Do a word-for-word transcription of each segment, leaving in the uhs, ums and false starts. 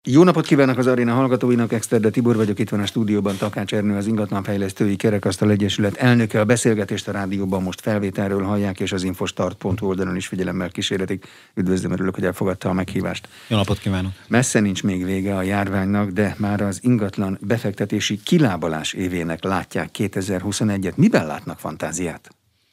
Jó napot kívánok az Aréna hallgatóinak, Exterde Tibor vagyok, itt van a stúdióban Takács Ernő, az Ingatlanfejlesztői Kerekasztal Egyesület elnöke. A beszélgetést a rádióban most felvételről hallják, és az infostart pont hu oldalon is figyelemmel kísérletik. Üdvözlöm, örülök, hogy elfogadta a meghívást. Jó napot kívánok! Messze nincs még vége a járványnak, de már az ingatlan befektetési kilábalás évének látják kétezer-huszonegyet. Miben látnak fantáziát?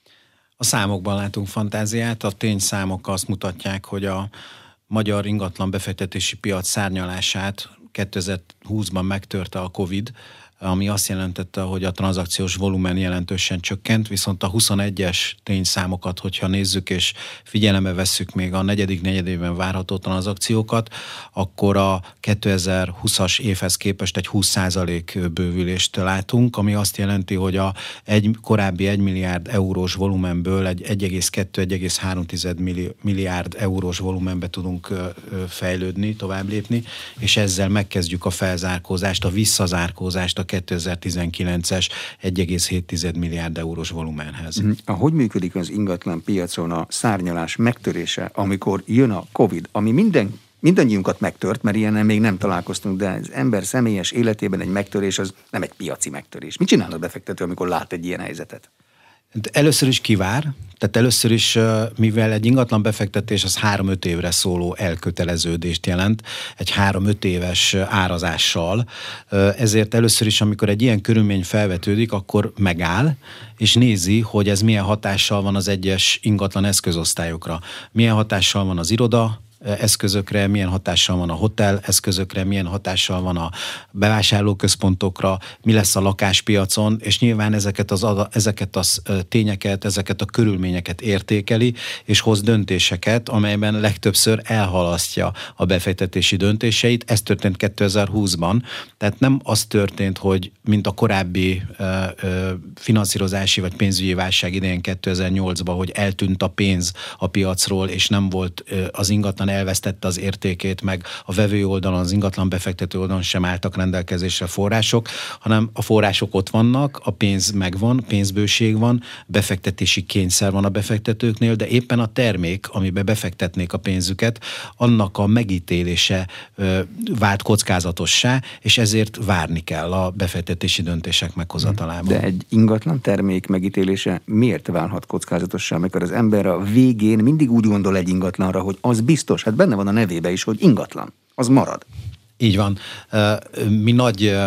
A számokban látunk fantáziát, a tényszámok azt mutatják, hogy a magyar ingatlan befektetési piac szárnyalását kétezer-húszban megtörte a Covid, ami azt jelentette, hogy a tranzakciós volumen jelentősen csökkent, viszont a huszonegyes tényszámokat, hogyha nézzük és figyelembe vesszük még a negyedik negyedében várható tranzakciókat, akkor a kétezer-húszas évhez képest egy húsz százalék bővülést látunk, ami azt jelenti, hogy a egy, korábbi egy milliárd eurós volumenből egy egy egész kettő - egy egész három milliárd eurós volumenbe tudunk fejlődni, tovább lépni, és ezzel megkezdjük a felzárkózást, a visszazárkózást a kétezer-tizenkilences egy egész hét milliárd eurós volumenhez. Ahogy működik az ingatlan piacon a szárnyalás megtörése, amikor jön a Covid, ami minden, mindannyiunkat megtört, mert ilyennel még nem találkoztunk, de az ember személyes életében egy megtörés az nem egy piaci megtörés. Mit csinál a befektető, amikor lát egy ilyen helyzetet? Először is kivár, tehát először is, mivel egy ingatlan befektetés az három-öt évre szóló elköteleződést jelent, egy három-öt éves árazással, ezért először is, amikor egy ilyen körülmény felvetődik, akkor megáll, és nézi, hogy ez milyen hatással van az egyes ingatlan eszközosztályokra. Milyen hatással van az iroda eszközökre, milyen hatással van a hotel eszközökre, milyen hatással van a bevásárlóközpontokra, mi lesz a lakáspiacon, és nyilván ezeket, az, ezeket a tényeket, ezeket a körülményeket értékeli, és hoz döntéseket, amelyben legtöbbször elhalasztja a befektetési döntéseit. Ez történt kétezer-húszban, tehát nem az történt, hogy mint a korábbi ö, ö, finanszírozási vagy pénzügyi válság idején kétezer-nyolcban, hogy eltűnt a pénz a piacról, és nem volt ö, az ingatlan elvesztette az értékét, meg a vevő oldalon, az ingatlan befektető oldalon sem álltak rendelkezésre források, hanem a források ott vannak, a pénz megvan, pénzbőség van, befektetési kényszer van a befektetőknél, de éppen a termék, amiben befektetnék a pénzüket, annak a megítélése ö, vált kockázatossá, és ezért várni kell a befektetési döntések meghozatalában. De egy ingatlan termék megítélése miért válhat kockázatossá, amikor az ember a végén mindig úgy gondol egy ingatlanra, hogy az biztos, hát benne van a nevébe is, hogy ingatlan, az marad. Így van. Mi nagy,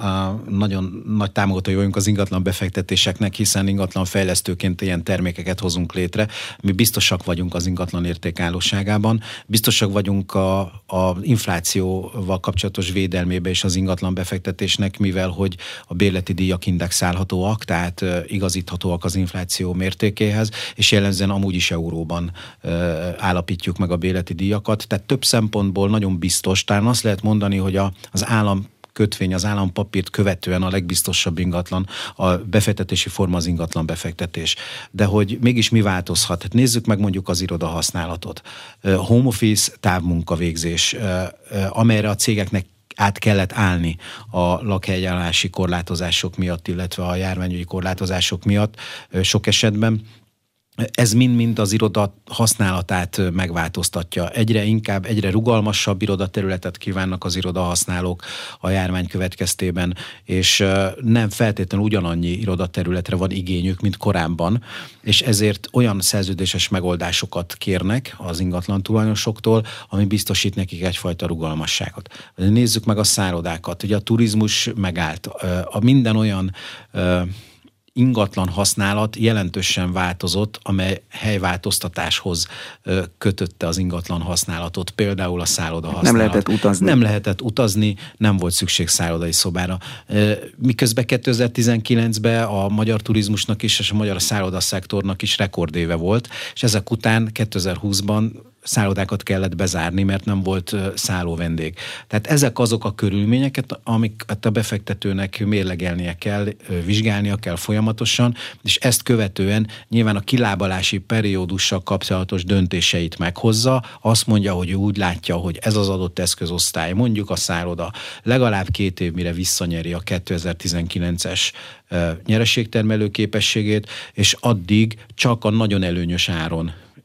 nagyon nagy támogatói vagyunk az ingatlan befektetéseknek, hiszen ingatlan fejlesztőként ilyen termékeket hozunk létre. Mi biztosak vagyunk az ingatlan értékállóságában, biztosak vagyunk a, a inflációval kapcsolatos védelmébe és az ingatlan befektetésnek, mivel hogy a bérleti díjak indexálhatóak, tehát igazíthatóak az infláció mértékéhez, és jellemzően amúgy is euróban állapítjuk meg a bérleti díjakat. Tehát több szempontból nagyon biztos, talán azt lehet mondani, hogy a, az állam kötvény, az állampapírt követően a legbiztosabb ingatlan, a befektetési forma az ingatlan befektetés. De hogy mégis mi változhat? Hát nézzük meg mondjuk az iroda használatot. Home office, távmunkavégzés, amelyre a cégeknek át kellett állni a lakhelyállási korlátozások miatt, illetve a járványügyi korlátozások miatt sok esetben. Ez mind-mind az iroda használatát megváltoztatja. Egyre inkább, egyre rugalmasabb irodaterületet kívánnak az irodahasználók a járvány következtében, és nem feltétlenül ugyanannyi irodaterületre van igényük, mint korábban, és ezért olyan szerződéses megoldásokat kérnek az ingatlan tulajdonosoktól, ami biztosít nekik egyfajta rugalmasságot. Nézzük meg a szállodákat. Ugye a turizmus megállt. A minden olyan ingatlan használat jelentősen változott, amely helyváltoztatáshoz kötötte az ingatlan használatot, például a szálloda használat. Nem lehetett utazni. Nem lehetett utazni, nem volt szükség szállodai szobára. Miközben kétezer-tizenkilencben a magyar turizmusnak is, és a magyar szállodaszektornak is rekordéve volt, és ezek után kétezer-húszban szállodákat kellett bezárni, mert nem volt szálló vendég. Tehát ezek azok a körülményeket, amiket a befektetőnek mérlegelnie kell, vizsgálnia kell folyamatosan, és ezt követően nyilván a kilábalási periódussal kapcsolatos döntéseit meghozza, azt mondja, hogy úgy látja, hogy ez az adott eszközosztály, mondjuk a szálloda legalább két év mire visszanyeri a kétezer-tizenkilences nyereségtermelő képességét, és addig csak a nagyon előnyös áron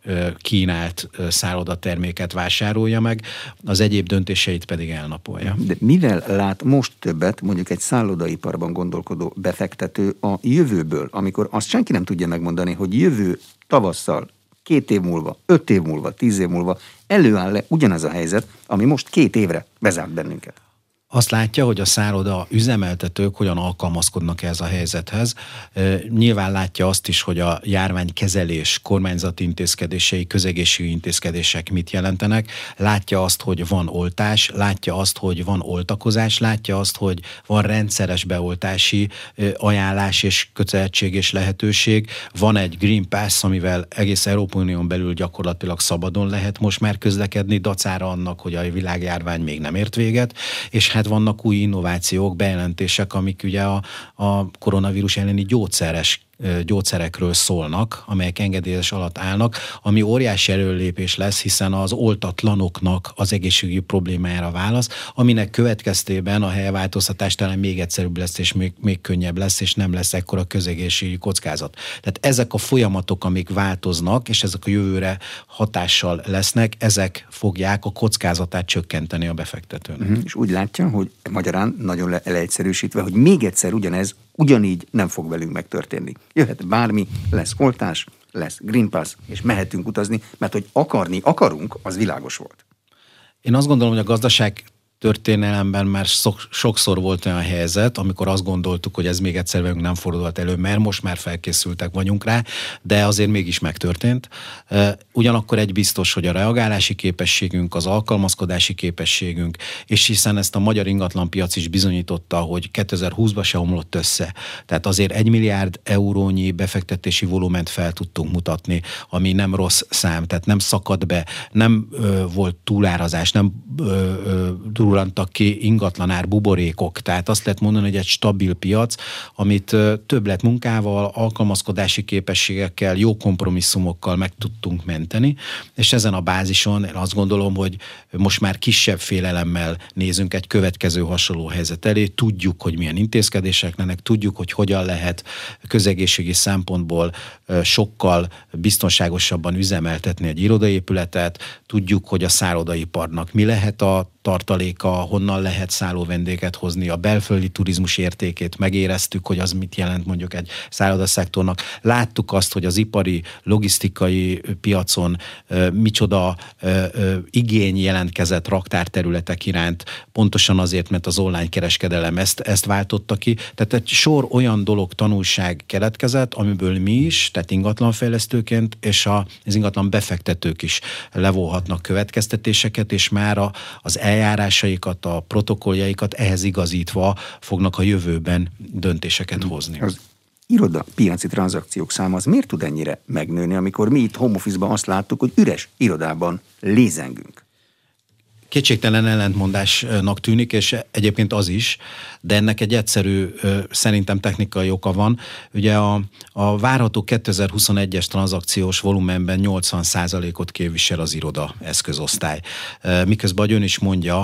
kínált szállodaterméket vásárolja meg, az egyéb döntéseit pedig elnapolja. De mivel lát most többet mondjuk egy szállodaiparban gondolkodó befektető a jövőből, amikor azt senki nem tudja megmondani, hogy jövő tavasszal, két év múlva, öt év múlva, tíz év múlva előáll-e ugyanaz a helyzet, ami most két évre bezárt bennünket? Azt látja, hogy a szálloda üzemeltetők hogyan alkalmazkodnak ez a helyzethez. Nyilván látja azt is, hogy a járványkezelés, kormányzati intézkedései, közegészségügyi intézkedések mit jelentenek. Látja azt, hogy van oltás, látja azt, hogy van oltakozás, látja azt, hogy van rendszeres beoltási ajánlás és kötelezettség és lehetőség. Van egy Green Pass, amivel egész Európai Unión belül gyakorlatilag szabadon lehet most már közlekedni, dacára annak, hogy a világjárvány még nem ért véget, és hát vannak új innovációk, bejelentések, amik ugye a, a koronavírus elleni gyógyszeres gyógyszerekről szólnak, amelyek engedélyezés alatt állnak, ami óriási előlépés lesz, hiszen az oltatlanoknak az egészségügyi problémájára válasz, aminek következtében a helyváltoztatás talán még egyszerűbb lesz, és még, még könnyebb lesz, és nem lesz ekkora közegészségügyi kockázat. Tehát ezek a folyamatok, amik változnak, és ezek a jövőre hatással lesznek, ezek fogják a kockázatát csökkenteni a befektetőnek. Uh-huh. És úgy látja, hogy magyarán nagyon le- leegyszerűsítve, hogy még egyszer ugyanez, ugyanígy nem fog velünk megtörténni. Jöhet bármi, lesz oltás, lesz Green Pass, és mehetünk utazni, mert hogy akarni akarunk, az világos volt. Én azt gondolom, hogy a gazdaság történelemben már sokszor volt olyan helyzet, amikor azt gondoltuk, hogy ez még egyszer velünk nem fordulhat elő, mert most már felkészültek vagyunk rá, de azért mégis megtörtént. Ugyanakkor egy biztos, hogy a reagálási képességünk, az alkalmazkodási képességünk, és hiszen ezt a magyar ingatlanpiac is bizonyította, hogy kétezer-húszban se omlott össze. Tehát azért egy milliárd eurónyi befektetési volument fel tudtunk mutatni, ami nem rossz szám, tehát nem szakadt be, nem ö, volt túlárazás, nem ö, ö, durrantak ki ingatlanár buborékok. Tehát azt lehet mondani, hogy egy stabil piac, amit többlet munkával, alkalmazkodási képességekkel, jó kompromisszumokkal meg tudtunk menteni, és ezen a bázison én azt gondolom, hogy most már kisebb félelemmel nézünk egy következő hasonló helyzet elé, tudjuk, hogy milyen intézkedések lennek, tudjuk, hogy hogyan lehet közegészségi szempontból sokkal biztonságosabban üzemeltetni egy irodaépületet, tudjuk, hogy a szállodaiparnak mi lehet a tartaléka, honnan lehet szálló vendéget hozni, a belföldi turizmus értékét megéreztük, hogy az mit jelent mondjuk egy szállodaszektornak. Láttuk azt, hogy az ipari, logisztikai piacon uh, micsoda uh, uh, igény jelentkezett raktárterületek iránt, pontosan azért, mert az online kereskedelem ezt, ezt váltotta ki. Tehát egy sor olyan dolog, tanulság keletkezett, amiből mi is, tehát ingatlanfejlesztőként, és a, az ingatlan befektetők is levonhatnak következtetéseket, és már a, az eljárásaikat, a protokolljaikat ehhez igazítva fognak a jövőben döntéseket hozni. Az iroda piaci tranzakciók száma az miért tud ennyire megnőni, amikor mi itt home office-ban azt láttuk, hogy üres irodában lézengünk? Kétségtelen ellentmondásnak tűnik, és egyébként az is, de ennek egy egyszerű, szerintem technikai oka van. Ugye a, a várható kétezer-huszonegyes tranzakciós volumenben nyolcvan százalékot képvisel az iroda eszközosztály. Miközben ön is mondja,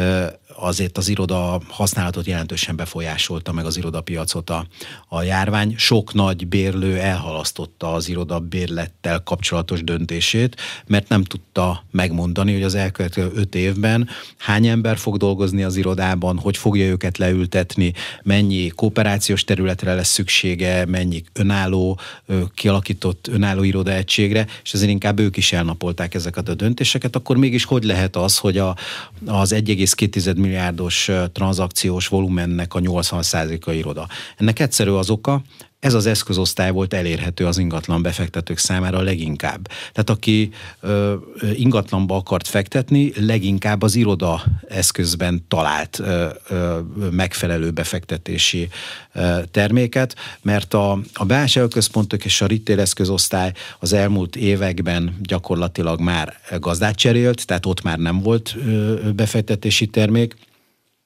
azért az iroda használatot jelentősen befolyásolta meg az irodapiacot a, a járvány. Sok nagy bérlő elhalasztotta az irodabérlettel kapcsolatos döntését, mert nem tudta megmondani, hogy az elkövetkező öt évben hány ember fog dolgozni az irodában, hogy fogja őket leültetni, mennyi kooperációs területre lesz szüksége, mennyi önálló, kialakított önálló irodaegységre, és ezért inkább ők is elnapolták ezeket a döntéseket. Akkor mégis hogy lehet az, hogy a, az egy egész két milliárdos tranzakciós volumennek a nyolcvan százaléka iroda? Ennek egyszerű az oka, ez az eszközosztály volt elérhető az ingatlan befektetők számára leginkább. Tehát aki ö, ingatlanba akart fektetni, leginkább az iroda eszközben talált ö, ö, megfelelő befektetési ö, terméket, mert a, a bevásárlóközpontok és a retail eszközosztály az elmúlt években gyakorlatilag már gazdát cserélt, tehát ott már nem volt ö, befektetési termék,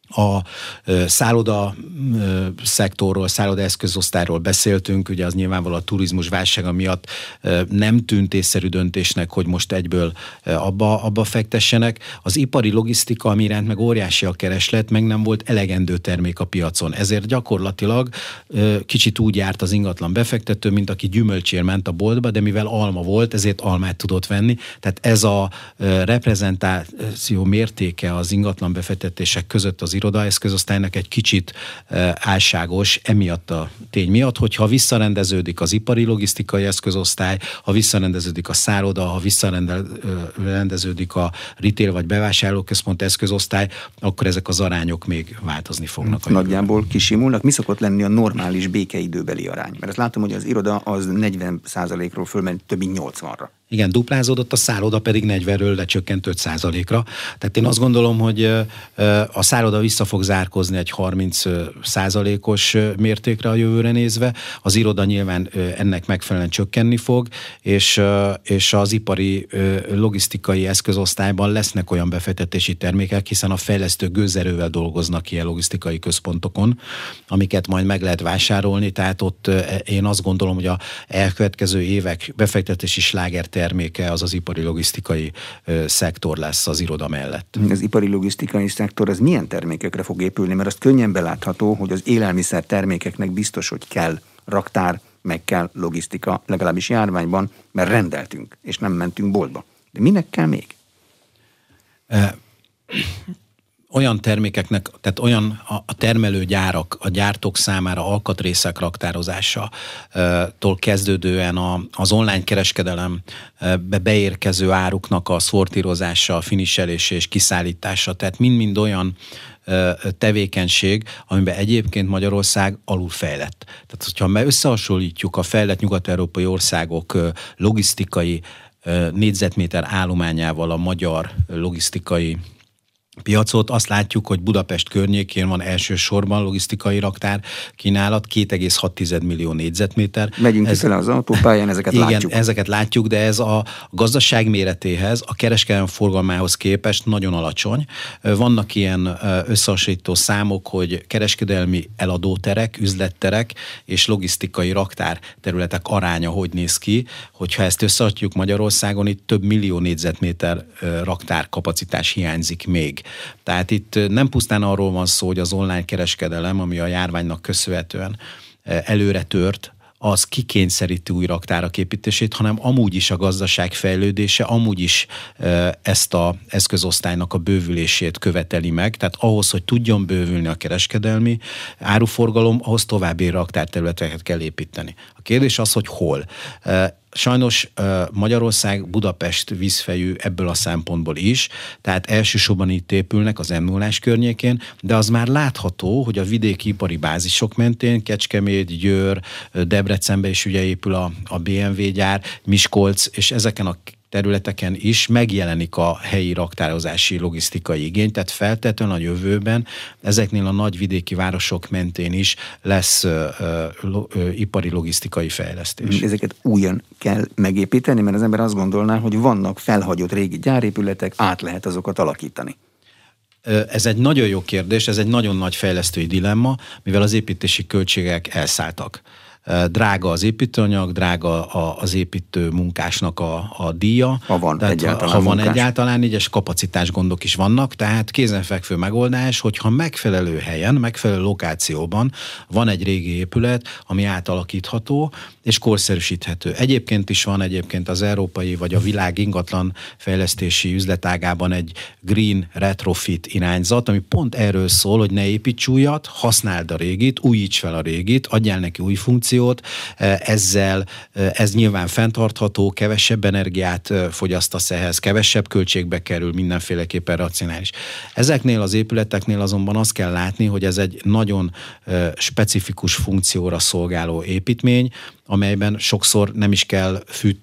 A szálloda szektorról, szálloda eszközosztályról beszéltünk, ugye az nyilvánvalóan a turizmus válsága miatt nem tűnt észszerű döntésnek, hogy most egyből abba, abba fektessenek. Az ipari logisztika, ami iránt meg óriási a kereslet, meg nem volt elegendő termék a piacon. Ezért gyakorlatilag kicsit úgy járt az ingatlan befektető, mint aki gyümölcsér ment a boltba, de mivel alma volt, ezért almát tudott venni. Tehát ez a reprezentáció mértéke az ingatlan befektetések között az irodaeszközosztálynak egy kicsit álságos, emiatt a tény miatt, hogyha visszarendeződik az ipari logisztikai eszközosztály, ha visszarendeződik a szálloda, ha visszarendeződik a retail vagy bevásárlóközpont eszközosztály, akkor ezek az arányok még változni fognak. Nagyjából kisimulnak. Mi szokott lenni a normális békeidőbeli arány? Mert azt látom, hogy az iroda az negyven százalékról fölment több mint nyolcvanra. Igen, duplázódott, a szálloda pedig negyvenről lecsökkent öt százalékra. Tehát én azt gondolom, hogy a szálloda vissza fog zárkozni egy harminc százalékos mértékre a jövőre nézve, az iroda nyilván ennek megfelelően csökkenni fog, és, és az ipari logisztikai eszközosztályban lesznek olyan befektetési termékek, hiszen a fejlesztők gőzerővel dolgoznak ilyen logisztikai központokon, amiket majd meg lehet vásárolni, tehát ott én azt gondolom, hogy a elkövetkező évek befektetési sláger terméke az az ipari logisztikai ö, szektor lesz az iroda mellett. Az ipari logisztikai szektor az milyen termékekre fog épülni? Mert azt könnyen belátható, hogy az élelmiszer termékeknek biztos, hogy kell raktár, meg kell logisztika, legalábbis járványban, mert rendeltünk, és nem mentünk boltba. De minek kell még? E- Olyan termékeknek, tehát olyan a termelőgyárak, a gyártók számára alkatrészek raktározásától kezdődően az online kereskedelembe beérkező áruknak a szortírozása, finiselése és kiszállítása, tehát mind-mind olyan tevékenység, amiben egyébként Magyarország alulfejlett. Tehát, hogyha összehasonlítjuk a fejlett nyugat-európai országok logisztikai négyzetméter állományával a magyar logisztikai piacot, azt látjuk, hogy Budapest környékén van elsősorban logisztikai raktár kínálat, két egész hat millió négyzetméter. Megyünk ez, le az autópályán, ezeket igen, látjuk. ezeket látjuk, de ez a gazdaság méretéhez, a kereskedelem forgalmához képest nagyon alacsony. Vannak ilyen összehasonlító számok, hogy kereskedelmi eladóterek, üzletterek és logisztikai raktár területek aránya hogy néz ki, hogyha ezt összehasonlítjuk Magyarországon, itt több millió négyzetméter raktár kapacitás hiányzik még. Tehát itt nem pusztán arról van szó, hogy az online kereskedelem, ami a járványnak köszönhetően előre tört, az kikényszeríti új raktárak építését, hanem amúgy is a gazdaság fejlődése, amúgy is ezt az eszközosztálynak a bővülését követeli meg. Tehát ahhoz, hogy tudjon bővülni a kereskedelmi áruforgalom, ahhoz további raktárterületeket kell építeni. A kérdés az, hogy hol. Sajnos Magyarország, Budapest vízfejű ebből a szempontból is, tehát elsősorban itt épülnek az em nullás környékén, de az már látható, hogy a vidéki ipari bázisok mentén, Kecskemét, Győr, Debrecenbe is ugye épül a, a bé em vé gyár, Miskolc, és ezeken a területeken is megjelenik a helyi raktározási logisztikai igény, tehát feltétlenül a jövőben ezeknél a nagy vidéki városok mentén is lesz ö, ö, ö, ipari logisztikai fejlesztés. Ezeket újan kell megépíteni, mert az ember azt gondolná, hogy vannak felhagyott régi gyárépületek, át lehet azokat alakítani. Ez egy nagyon jó kérdés, ez egy nagyon nagy fejlesztői dilemma, mivel az építési költségek elszálltak. Drága az építőanyag, drága az építő munkásnak a, a díja. Ha van tehát, egyáltalán Ha van munkás. egyáltalán, így és kapacitás gondok is vannak, tehát kézenfekvő megoldás, hogyha megfelelő helyen, megfelelő lokációban van egy régi épület, ami átalakítható és korszerűsíthető. Egyébként is van egyébként az európai vagy a világ ingatlan fejlesztési üzletágában egy green retrofit irányzat, ami pont erről szól, hogy ne építs újat, használd a régit, újíts fel a régit, adjál neki új funkciót, ezzel ez nyilván fenntartható, kevesebb energiát fogyasztasz ehhez, kevesebb költségbe kerül, mindenféleképpen racionális. Ezeknél az épületeknél azonban azt kell látni, hogy ez egy nagyon specifikus funkcióra szolgáló építmény, amelyben sokszor nem is kell fűtés,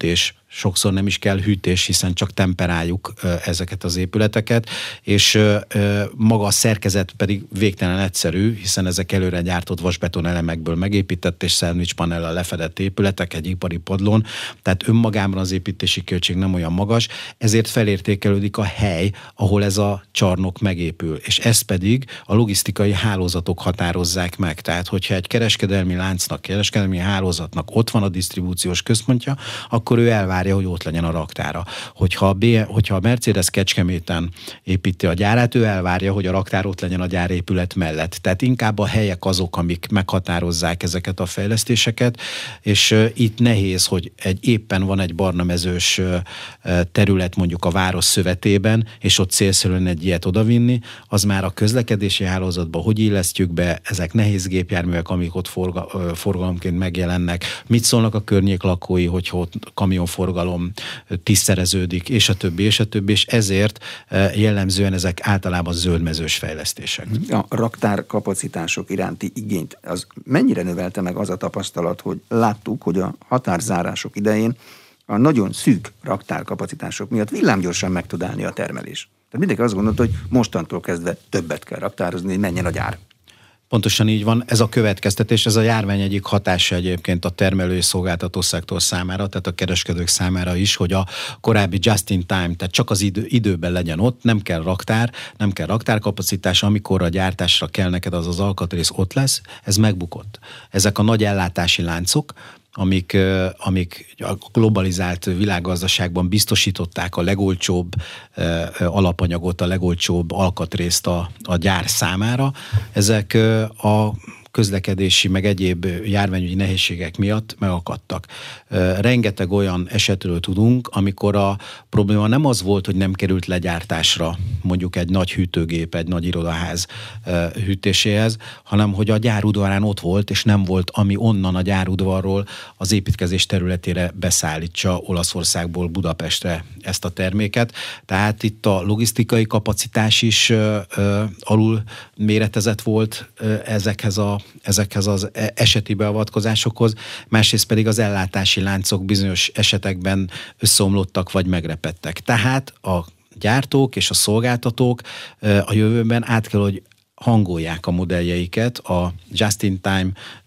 sokszor nem is kell hűtés, hiszen csak temperáljuk ezeket az épületeket, és maga a szerkezet pedig végtelen egyszerű, hiszen ezek előre gyártott vasbeton elemekből megépített és szendvicspanellel lefedett épületek egy ipari padlón, tehát önmagában az építési költség nem olyan magas, ezért felértékelődik a hely, ahol ez a csarnok megépül, és ezt pedig a logisztikai hálózatok határozzák meg. Tehát, hogyha egy kereskedelmi láncnak, kereskedelmi hálózatnak ott van a disztribúciós központja, akkor ő elvár hogy ott legyen a raktára. Hogyha a, B, hogyha a Mercedes Kecskeméten építi a gyárát, ő elvárja, hogy a raktár ott legyen a gyárépület mellett. Tehát inkább a helyek azok, amik meghatározzák ezeket a fejlesztéseket, és uh, itt nehéz, hogy egy éppen van egy barnamezős uh, terület mondjuk a város szövetében, és ott célszerűen egy ilyet odavinni, az már a közlekedési hálózatba hogy illesztjük be, ezek nehéz gépjárművek, amik ott forga, uh, forgalomként megjelennek. Mit szólnak a környék lakói, hogyha ott kamionforgalom tízszereződik, és a többi, és a többi, és ezért jellemzően ezek általában zöldmezős fejlesztések. A raktár kapacitások iránti igényt, az mennyire növelte meg az a tapasztalat, hogy láttuk, hogy a határzárások idején a nagyon szűk raktárkapacitások miatt villámgyorsan meg tud állni a termelés. Tehát mindenki azt gondolta, hogy mostantól kezdve többet kell raktározni, hogy menjen a gyár. Pontosan így van, ez a következtetés, ez a járvány egyik hatása egyébként a termelő és szolgáltató szektor számára, tehát a kereskedők számára is, hogy a korábbi just in time, tehát csak az idő, időben legyen ott, nem kell raktár, nem kell raktárkapacitás, amikor a gyártásra kell neked az az alkatrész, ott lesz, ez megbukott. Ezek a nagy ellátási láncok, amik, amik a globalizált világgazdaságban biztosították a legolcsóbb alapanyagot, a legolcsóbb alkatrészt a, a gyár számára. Ezek a közlekedési, meg egyéb járványügyi nehézségek miatt megakadtak. Rengeteg olyan esetről tudunk, amikor a probléma nem az volt, hogy nem került legyártásra mondjuk egy nagy hűtőgép, egy nagy irodaház hűtéséhez, hanem hogy a gyárudvarán ott volt, és nem volt, ami onnan a gyárudvarról az építkezés területére beszállítsa Olaszországból Budapestre ezt a terméket. Tehát itt a logisztikai kapacitás is ö, ö, alul méretezett volt ö, ezekhez a ezekhez az eseti beavatkozásokhoz, másrészt pedig az ellátási láncok bizonyos esetekben összeomlottak vagy megrepedtek. Tehát a gyártók és a szolgáltatók a jövőben át kell, hogy hangolják a modelljeiket a just-in-time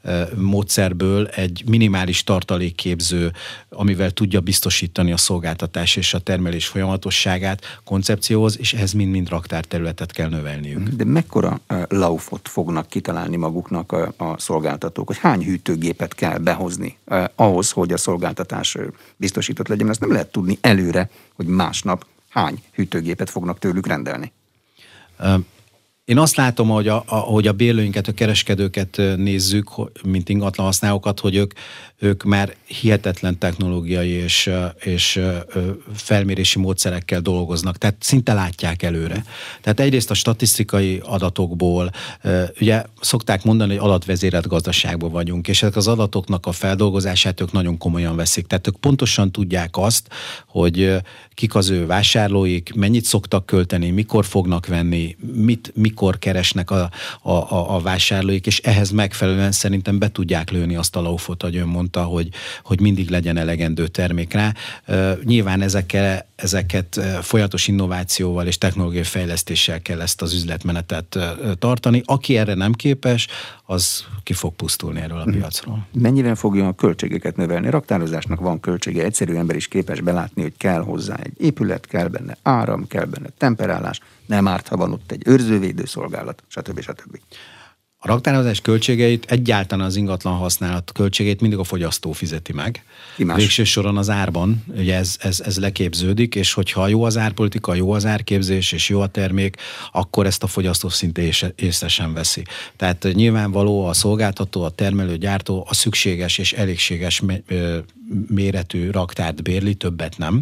módszerből egy minimális tartalékképző, amivel tudja biztosítani a szolgáltatás és a termelés folyamatosságát koncepcióhoz, és ehhez mind-mind raktárterületet kell növelniük. De mekkora laufot fognak kitalálni maguknak a, a szolgáltatók, hogy hány hűtőgépet kell behozni eh, ahhoz, hogy a szolgáltatás biztosított legyen? Ezt nem lehet tudni előre, hogy másnap hány hűtőgépet fognak tőlük rendelni. Uh, Én azt látom, hogy a, a, hogy a bérlőinket, a kereskedőket nézzük, mint ingatlan használókat, hogy ők, ők már hihetetlen technológiai és, és felmérési módszerekkel dolgoznak, tehát szinte látják előre. Tehát egyrészt a statisztikai adatokból, ugye szokták mondani, hogy adatvezérelt gazdaságban vagyunk, és ezek az adatoknak a feldolgozását ők nagyon komolyan veszik. Tehát ők pontosan tudják azt, hogy kik az ő vásárlóik, mennyit szoktak költeni, mikor fognak venni, mit, mikor keresnek a, a, a, a vásárlóik, és ehhez megfelelően szerintem be tudják lőni azt a laufot, ahogy ön mondta, hogy, hogy mindig legyen elegendő termék rá. Uh, nyilván ezekkel, ezeket folyamatos innovációval és technológiai fejlesztéssel kell ezt az üzletmenetet uh, tartani. Aki erre nem képes, az ki fog pusztulni erről a piacról. Mennyivel fogja a költségeket növelni? A raktározásnak van költsége, egyszerű ember is képes belátni, hogy kell hozzá egy épület, kell benne áram, kell benne temperálás, nem árt, ha van ott egy őrzővédő szolgálat, stb. stb. A raktározás költségeit, egyáltalán az ingatlan használat költségeit mindig a fogyasztó fizeti meg. Végső soron az árban, ugye ez, ez, ez leképződik, és hogyha jó az árpolitika, jó az árképzés és jó a termék, akkor ezt a fogyasztó szinte észre sem veszi. Tehát nyilvánvaló a szolgáltató, a termelő, gyártó a szükséges és elégséges méretű raktárt bérli, többet nem,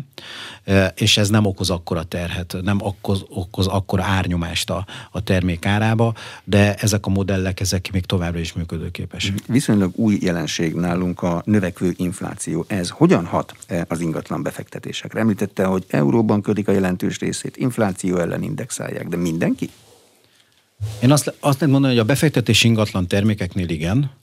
és ez nem okoz akkora terhet, nem okoz, okoz akkora árnyomást a, a termék árába, de ezek a modellek, ezek még továbbra is működőképesek. Viszonylag új jelenség nálunk a növekvő infláció. Ez hogyan hat az ingatlan befektetésekre? Említette, hogy euróban kötik a jelentős részét, infláció ellen indexálják, de mindenki? Én azt, azt lehet mondani, hogy a befektetési ingatlan termékeknél igen,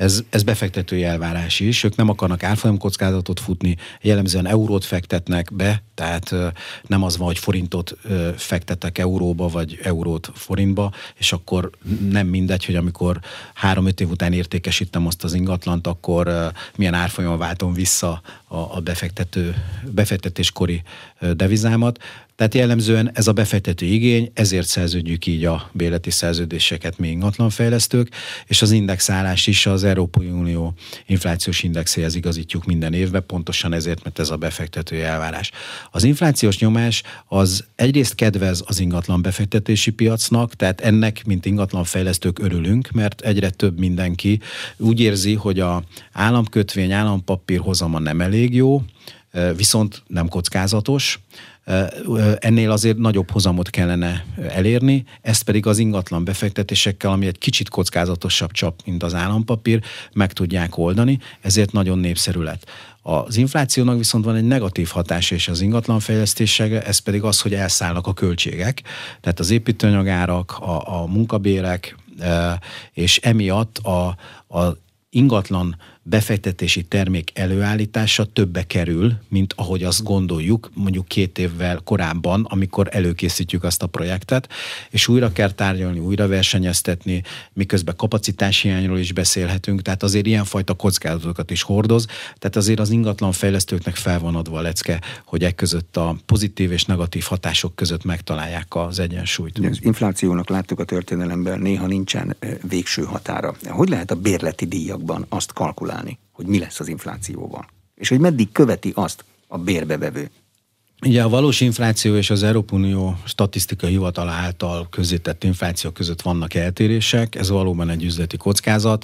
Ez, ez befektetői elvárás is. Ők nem akarnak árfolyamkockázatot futni, jellemzően eurót fektetnek be, tehát nem az van, hogy forintot fektetek euróba, vagy eurót forintba, és akkor nem mindegy, hogy amikor három-öt év után értékesítem azt az ingatlant, akkor milyen árfolyamon váltom vissza a, a befektető, befektetéskori devizámat. Tehát jellemzően ez a befektető igény, ezért szerződjük így a bérleti szerződéseket mi ingatlanfejlesztők, és az indexálás is az Európai Unió inflációs indexéhez igazítjuk minden évben, pontosan ezért, mert ez a befektetői elvárás. Az inflációs nyomás az egyrészt kedvez az ingatlan befektetési piacnak, tehát ennek, mint ingatlanfejlesztők örülünk, mert egyre több mindenki úgy érzi, hogy a államkötvény, állampapír hozama nem elég jó, viszont nem kockázatos, ennél azért nagyobb hozamot kellene elérni, ezt pedig az ingatlan befektetésekkel, ami egy kicsit kockázatosabb csap, mint az állampapír, meg tudják oldani, ezért nagyon népszerű lett. Az inflációnak viszont van egy negatív hatása és az ingatlanfejlesztésre, ez pedig az, hogy elszállnak a költségek, tehát az építőanyagárak, a, a munkabérek, és emiatt a, a ingatlan befektetési termék előállítása többe kerül, mint ahogy azt gondoljuk, mondjuk két évvel korábban, amikor előkészítjük azt a projektet, és újra kell tárgyalni, újra versenyeztetni, miközben kapacitáshiányról is beszélhetünk, tehát azért ilyenfajta kockázatokat is hordoz, tehát azért az ingatlanfejlesztőknek fel van adva a lecke, hogy e között a pozitív és negatív hatások között megtalálják az egyensúlyt. Az inflációnak láttuk a történelemben, néha nincsen végső határa. Hogy lehet a bérleti díjakban azt kalkulálni, hogy mi lesz az inflációval? És hogy meddig követi azt a bérbevevő? Ugye a valós infláció és az Európai Unió statisztikai hivatala által közzétett infláció között vannak eltérések, ez valóban egy üzleti kockázat.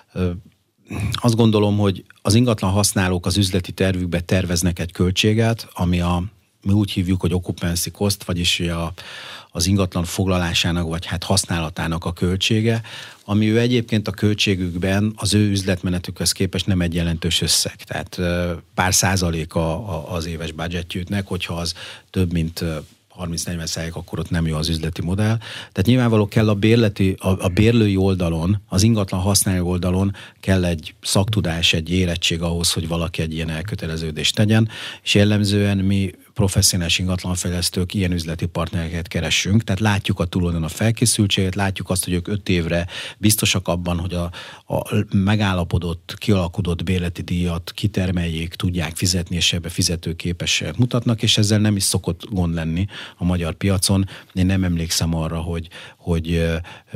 Azt gondolom, hogy az ingatlan használók az üzleti tervükbe terveznek egy költséget, ami a, mi úgy hívjuk, hogy occupancy cost, vagyis a, az ingatlan foglalásának, vagy hát használatának a költsége, ami ő egyébként a költségükben az ő üzletmenetükhöz képest nem egy jelentős összeg. Tehát pár százaléka az éves budgetjüknek, hogyha az több mint harminc-negyven százalék, akkor ott nem jó az üzleti modell. Tehát nyilvánvaló kell a bérleti, a, a bérlői oldalon, az ingatlan használó oldalon kell egy szaktudás, egy érettség ahhoz, hogy valaki egy ilyen elköteleződést tegyen, és jellemzően mi professzionális ingatlanfejlesztők ilyen üzleti partnereket keressünk, tehát látjuk a túloldalon a felkészültséget, látjuk azt, hogy ők öt évre biztosak abban, hogy a, a megállapodott, kialakulott bérleti díjat kitermeljék, tudják fizetni, és ebbe fizetőképességet mutatnak, és ezzel nem is szokott gond lenni a magyar piacon. Én nem emlékszem arra, hogy, hogy ö,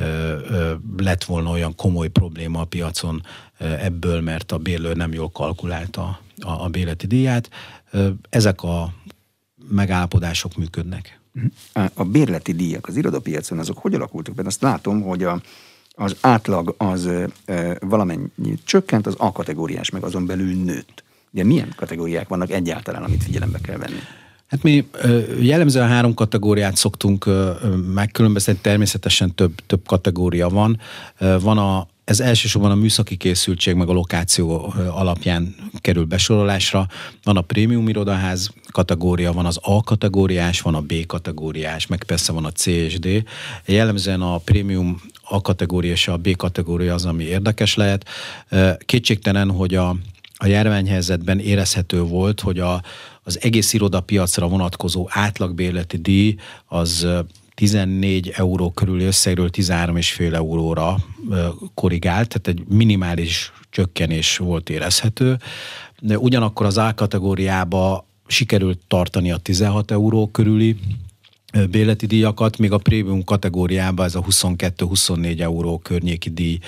ö, lett volna olyan komoly probléma a piacon ebből, mert a bérlő nem jól kalkulálta a, a bérleti díját. Ezek a megállapodások működnek. A bérleti díjak az irodapiacon, azok hogy alakultak? Mert azt látom, hogy a, az átlag az e, valamennyit csökkent, az A kategóriás meg azon belül nőtt. Ugye milyen kategóriák vannak egyáltalán, amit figyelembe kell venni? Hát mi jellemzően három kategóriát szoktunk megkülönböztetni, természetesen több, több kategória van. Van a Ez elsősorban a műszaki készültség meg a lokáció alapján kerül besorolásra. Van a prémium irodaház kategória, van az A kategóriás, van a B kategóriás, meg persze van a C és D. Jellemzően a prémium A kategória és a B kategória az, ami érdekes lehet. Kétségtelen, hogy a, a járványhelyzetben érezhető volt, hogy a, az egész irodapiacra vonatkozó átlagbérleti díj az tizennégy euró körüli összegről tizenhárom egész öt euróra korrigált, tehát egy minimális csökkenés volt érezhető. De ugyanakkor az A kategóriába sikerült tartani a tizenhat euró körüli bérleti díjakat, még a prémium kategóriában ez a huszonkettő-huszonnégy euró környéki díj,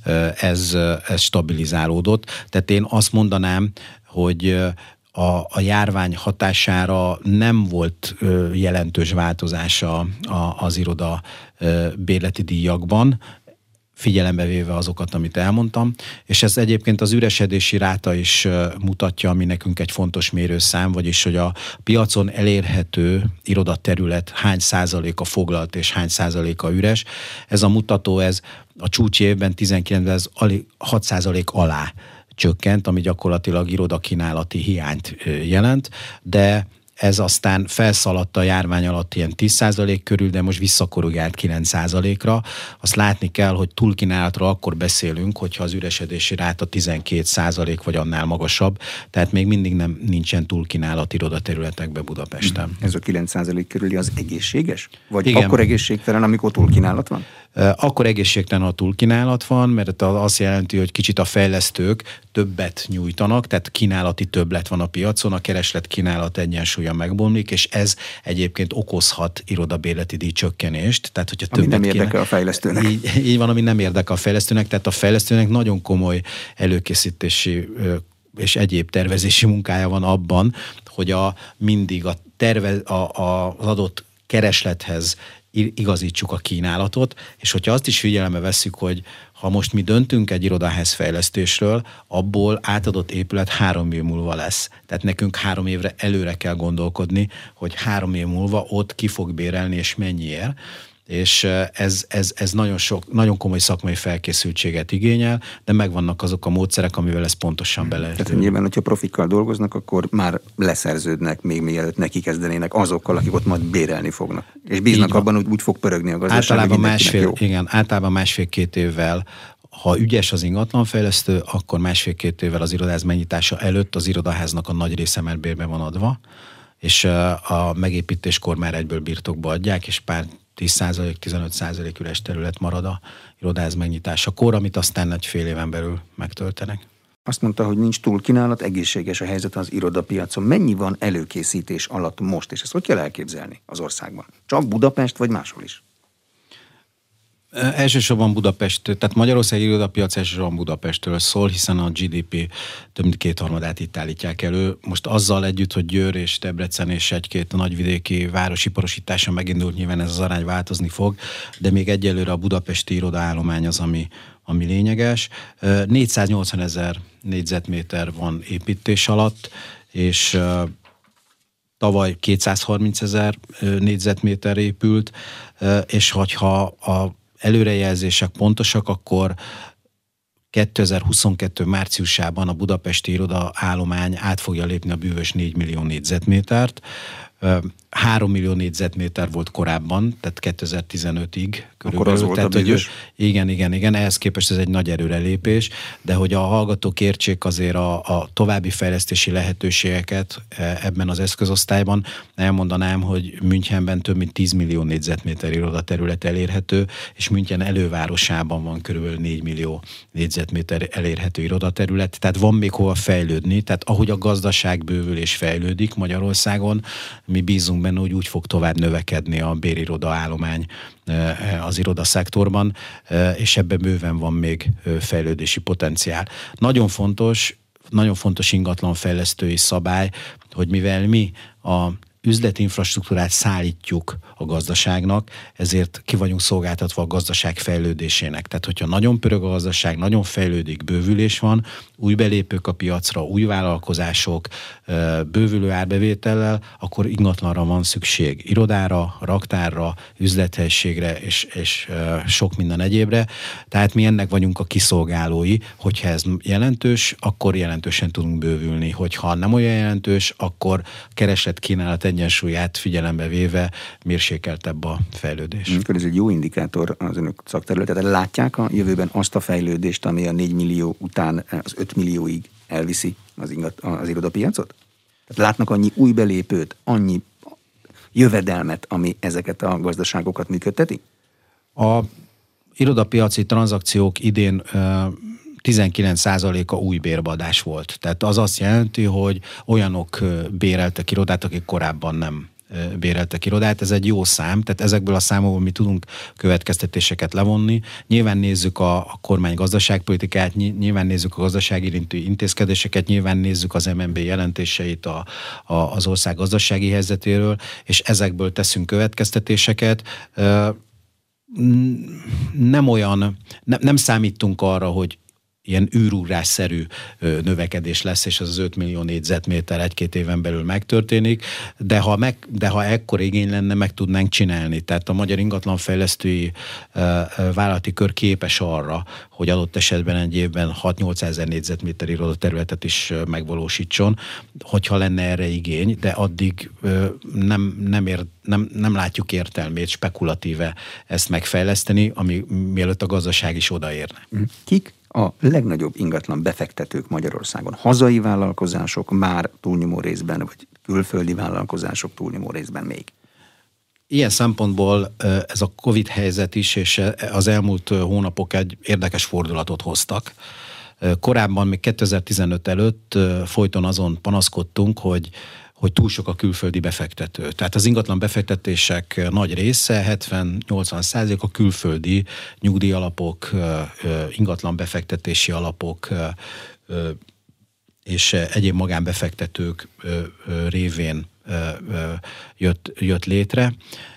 ez, ez stabilizálódott. Tehát én azt mondanám, hogy A, a járvány hatására nem volt ö, jelentős változása a, az iroda ö, bérleti díjakban, figyelembe véve azokat, amit elmondtam, és ez egyébként az üresedési ráta is ö, mutatja, ami nekünk egy fontos mérőszám, vagyis hogy a piacon elérhető irodaterület hány százaléka foglalt és hány százaléka üres. Ez a mutató, ez a csúcs évben tizenkilencben ez alig hat százalék alá csökkent, ami gyakorlatilag irodakínálati hiányt jelent, de ez aztán felszaladta a járvány alatt ilyen tíz százalék körül, de most visszakorrigált kilenc százalékra. Azt látni kell, hogy túlkínálatra akkor beszélünk, hogyha az üresedési ráta tizenkét százalék vagy annál magasabb, tehát még mindig nem nincsen túlkínálat irodaterületekben Budapesten. Ez a kilenc százalék körüli az egészséges? Vagy igen. Akkor egészségtelen, amikor túlkínálat van? Akkor egészségtelen, ha túlkínálat van, mert az azt jelenti, hogy kicsit a fejlesztők többet nyújtanak, tehát kínálati többlet van a piacon, a kereslet kínálat egyensúlya megbomlik, és ez egyébként okozhat irodabérleti díjcsökkenést. Tehát, hogyha ami többet nem érdekel kínál... a fejlesztőnek. Így, így van, ami nem érdekel a fejlesztőnek, tehát a fejlesztőnek nagyon komoly előkészítési és egyéb tervezési munkája van abban, hogy a, mindig a terve, a, a, az adott kereslethez igazítsuk a kínálatot, és hogyha azt is figyelembe vesszük, hogy ha most mi döntünk egy irodaház fejlesztésről, abból átadott épület három év múlva lesz. Tehát nekünk három évre előre kell gondolkodni, hogy három év múlva ott ki fog bérelni és mennyiért. És ez, ez, ez nagyon, sok, nagyon komoly szakmai felkészültséget igényel, de megvannak azok a módszerek, amivel ez pontosan bele lehet. Tehát nyilván, hogyha profikkal dolgoznak, akkor már leszerződnek, még mielőtt neki kezdenének azokkal, akik ott majd bérelni fognak. És bíznak abban, hogy úgy fog pörögni a gazdaság, általában másfél, igen, általában másfél-két évvel, ha ügyes az ingatlanfejlesztő, akkor másfél-két évvel az irodaház megnyitása előtt az irodaháznak a nagy része már bérbe van adva, és a megépítéskor már egyből birtokba adják, és pár tíz százalék, tizenöt százalék üres terület marad a irodaház megnyitásakor, amit aztán egy fél éven belül megtöltenek. Azt mondta, hogy nincs túlkínálat, egészséges a helyzet az irodapiacon. Mennyi van előkészítés alatt most, és ezt hogy kell elképzelni az országban? Csak Budapest, vagy máshol is? Elsősorban Budapest, tehát Magyarország irodapiac elsősorban Budapestről szól, hiszen a gé dé pé több mint kétharmadát itt állítják elő. Most azzal együtt, hogy Győr és Debrecen és egy-két nagyvidéki városiparosítása megindult, nyilván ez az arány változni fog, de még egyelőre a budapesti irodaállomány az, ami, ami lényeges. négyszáznyolcvanezer négyzetméter van építés alatt, és tavaly kétszázharmincezer négyzetméter épült, és hogyha a előrejelzések pontosak, akkor kétezer-huszonkettő márciusában a budapesti irodaállomány át fogja lépni a bűvös négy millió négyzetmétert. három millió négyzetméter volt korábban, tehát kétezer-tizenötig körülbelül. Akkor az tehát, volt a bűvös? Igen, igen, igen, ehhez képest ez egy nagy erőrelépés, de hogy a hallgatók értsék azért a, a további fejlesztési lehetőségeket ebben az eszközosztályban, elmondanám, hogy Münchenben több mint tíz millió négyzetméter irodaterület elérhető, és München elővárosában van körülbelül négy millió négyzetméter elérhető irodaterület, tehát van még hova fejlődni, tehát ahogy a gazdaság bővül és fejlődik Magyarországon, mi bízunk benne, hogy úgy fog tovább növekedni a bérirodaállomány az irodaszektorban, és ebben bőven van még fejlődési potenciál. Nagyon fontos, nagyon fontos ingatlanfejlesztői szabály, hogy mivel mi a üzleti infrastruktúrát szállítjuk a gazdaságnak, ezért ki vagyunk szolgáltatva a gazdaság fejlődésének. Tehát, hogyha nagyon pörög a gazdaság, nagyon fejlődik, bővülés van, új belépők a piacra, új vállalkozások, bővülő árbevétellel, akkor ingatlanra van szükség. Irodára, raktárra, üzlethelységre és, és sok minden egyébre. Tehát mi ennek vagyunk a kiszolgálói, hogyha ez jelentős, akkor jelentősen tudunk bővülni. Hogyha nem olyan jelentős, akkor kereslet-kínálat egyensúlyát figyelembe véve mérsékeltebb a fejlődés. Akkor ez egy jó indikátor az önök szakterületet. Látják a jövőben azt a fejlődést, ami a négy millió után az öt millióig elviszi az, ingat, az irodapiacot? Tehát látnak annyi új belépőt, annyi jövedelmet, ami ezeket a gazdaságokat működteti? A irodapiaci tranzakciók idén tizenkilenc százaléka új bérbeadás volt. Tehát az azt jelenti, hogy olyanok béreltek irodát, akik korábban nem béreltek irodát. Ez egy jó szám, tehát ezekből a számokból mi tudunk következtetéseket levonni. Nyilván nézzük a, a kormány gazdaságpolitikát, nyilván nézzük a gazdaságérintő intézkedéseket, nyilván nézzük az em en bé jelentéseit a, a, az ország gazdasági helyzetéről, és ezekből teszünk következtetéseket. Nem olyan, ne, nem számítunk arra, hogy ilyen űrugrásszerű növekedés lesz, és az az öt millió négyzetméter egy-két éven belül megtörténik, de ha, meg, de ha ekkor igény lenne, meg tudnánk csinálni. Tehát a magyar ingatlanfejlesztői vállalati kör képes arra, hogy adott esetben egy évben hat-nyolcszázezer négyzetméter irodaterületet is megvalósítson, hogyha lenne erre igény, de addig nem, nem, ér, nem, nem látjuk értelmét spekulatíve ezt megfejleszteni, ami mielőtt a gazdaság is odaérne. Kik a legnagyobb ingatlan befektetők Magyarországon? Hazai vállalkozások már túlnyomó részben, vagy külföldi vállalkozások túlnyomó részben még? Ilyen szempontból ez a Covid helyzet is, és az elmúlt hónapok egy érdekes fordulatot hoztak. Korábban, még kétezer-tizenöt előtt folyton azon panaszkodtunk, hogy hogy túl sok a külföldi befektető. Tehát az ingatlan befektetések nagy része, hetven-nyolcvan százalék a külföldi nyugdíjalapok, ingatlan befektetési alapok és egyéb magánbefektetők révén jött, jött létre.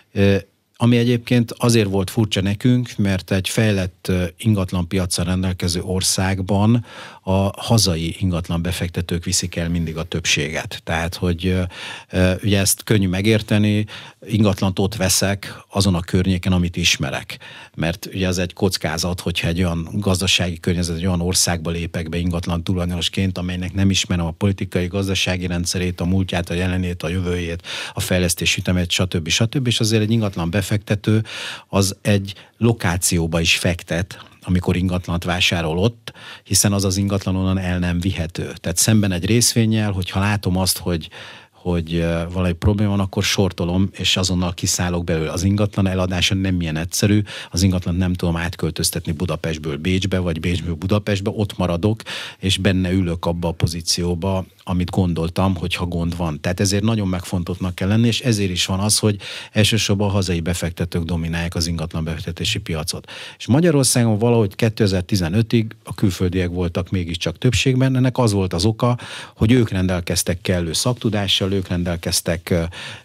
Ami egyébként azért volt furcsa nekünk, mert egy fejlett ingatlanpiaccal rendelkező országban a hazai ingatlan befektetők viszik el mindig a többséget. Tehát, hogy ugye ezt könnyű megérteni, ingatlant ott veszek azon a környéken, amit ismerek. Mert ugye ez egy kockázat, hogyha egy olyan gazdasági környezet, egy olyan országba lépek be ingatlan tulajdonosként, amelynek nem ismerem a politikai, gazdasági rendszerét, a múltját, a jelenét, a jövőjét, a fejlesztési ütemet, stb. stb. És azért egy ingatlan befektető az egy lokációba is fektet, amikor ingatlant vásárol ott, hiszen az az ingatlan onnan el nem vihető. Tehát szemben egy részvénnyel, hogyha látom azt, hogy hogy valami probléma van, akkor sortolom, és azonnal kiszállok belőle. Az ingatlan eladása nem ilyen egyszerű, az ingatlant nem tudom átköltöztetni Budapestből Bécsbe, vagy Bécsből Budapestbe, ott maradok, és benne ülök abba a pozícióba, amit gondoltam, hogyha gond van. Tehát ezért nagyon megfontoltnak kell lenni, és ezért is van az, hogy elsősorban a hazai befektetők dominálják az ingatlan befektetési piacot. És Magyarországon valahogy kétezer-tizenötig a külföldiek voltak mégiscsak többségben, ennek az volt az oka, hogy ők rendelkeztek kellő szaktudással, ők rendelkeztek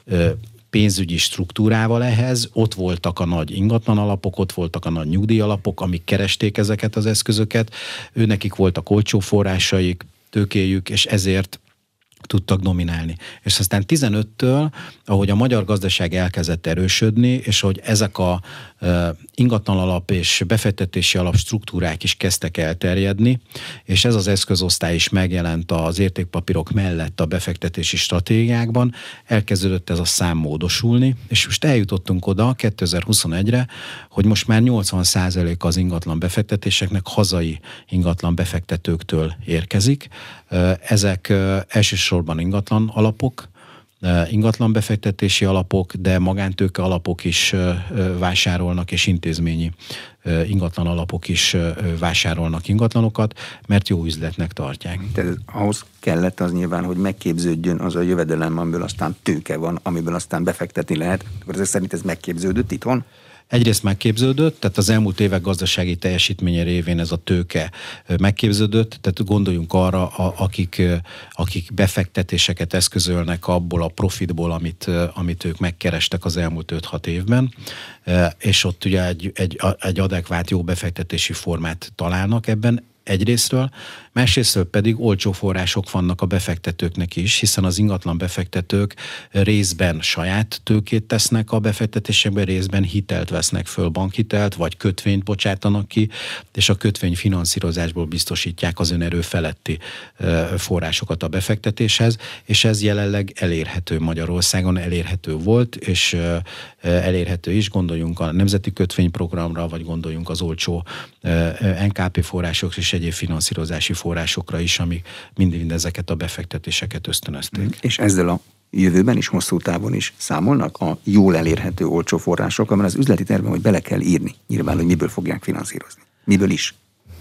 pénzügyi struktúrával ehhez, ott voltak a nagy ingatlan alapok, ott voltak a nagy nyugdíjalapok, amik keresték ezeket az eszközöket, őnekik voltak olcsó forrásaik, tőkéjük, és ezért tudtak dominálni. És aztán tizenöttől, ahogy a magyar gazdaság elkezdett erősödni, és hogy ezek a uh, ingatlan alap és befektetési alap struktúrák is kezdtek elterjedni, és ez az eszközosztály is megjelent az értékpapírok mellett a befektetési stratégiákban, elkezdődött ez a szám módosulni, és most eljutottunk oda kétezer-huszonegyre, hogy most már nyolcvan százalék az ingatlan befektetéseknek hazai ingatlan befektetőktől érkezik. Ezek elsősorban ingatlan alapok, ingatlan befektetési alapok, de magántőke alapok is vásárolnak, és intézményi ingatlan alapok is vásárolnak ingatlanokat, mert jó üzletnek tartják. Tehát ahhoz kellett az nyilván, hogy megképződjön az a jövedelem, amiből aztán tőke van, amiből aztán befektetni lehet. Akkor ezek szerint ez megképződött itthon? Egyrészt megképződött, tehát az elmúlt évek gazdasági teljesítménye révén ez a tőke megképződött, tehát gondoljunk arra, akik, akik befektetéseket eszközölnek abból a profitból, amit, amit ők megkerestek az elmúlt öt-hat évben, és ott ugye egy, egy, egy adekvát jó befektetési formát találnak ebben, egyrésztről, másrésztről pedig olcsó források vannak a befektetőknek is, hiszen az ingatlan befektetők részben saját tőkét tesznek a befektetésekben, részben hitelt vesznek föl, bankhitelt, vagy kötvényt bocsátanak ki, és a kötvény finanszírozásból biztosítják az önerő feletti forrásokat a befektetéshez, és ez jelenleg elérhető Magyarországon, elérhető volt, és elérhető is, gondoljunk a Nemzeti Kötvényprogramra, vagy gondoljunk az olcsó en ká pé források és egyéb finanszírozási forrásokra is, amik mind ezeket a befektetéseket ösztönözték. És ezzel a jövőben is, hosszú távon is számolnak a jól elérhető olcsó források, amely az üzleti tervben, hogy bele kell írni nyilván, hogy miből fogják finanszírozni. Miből is?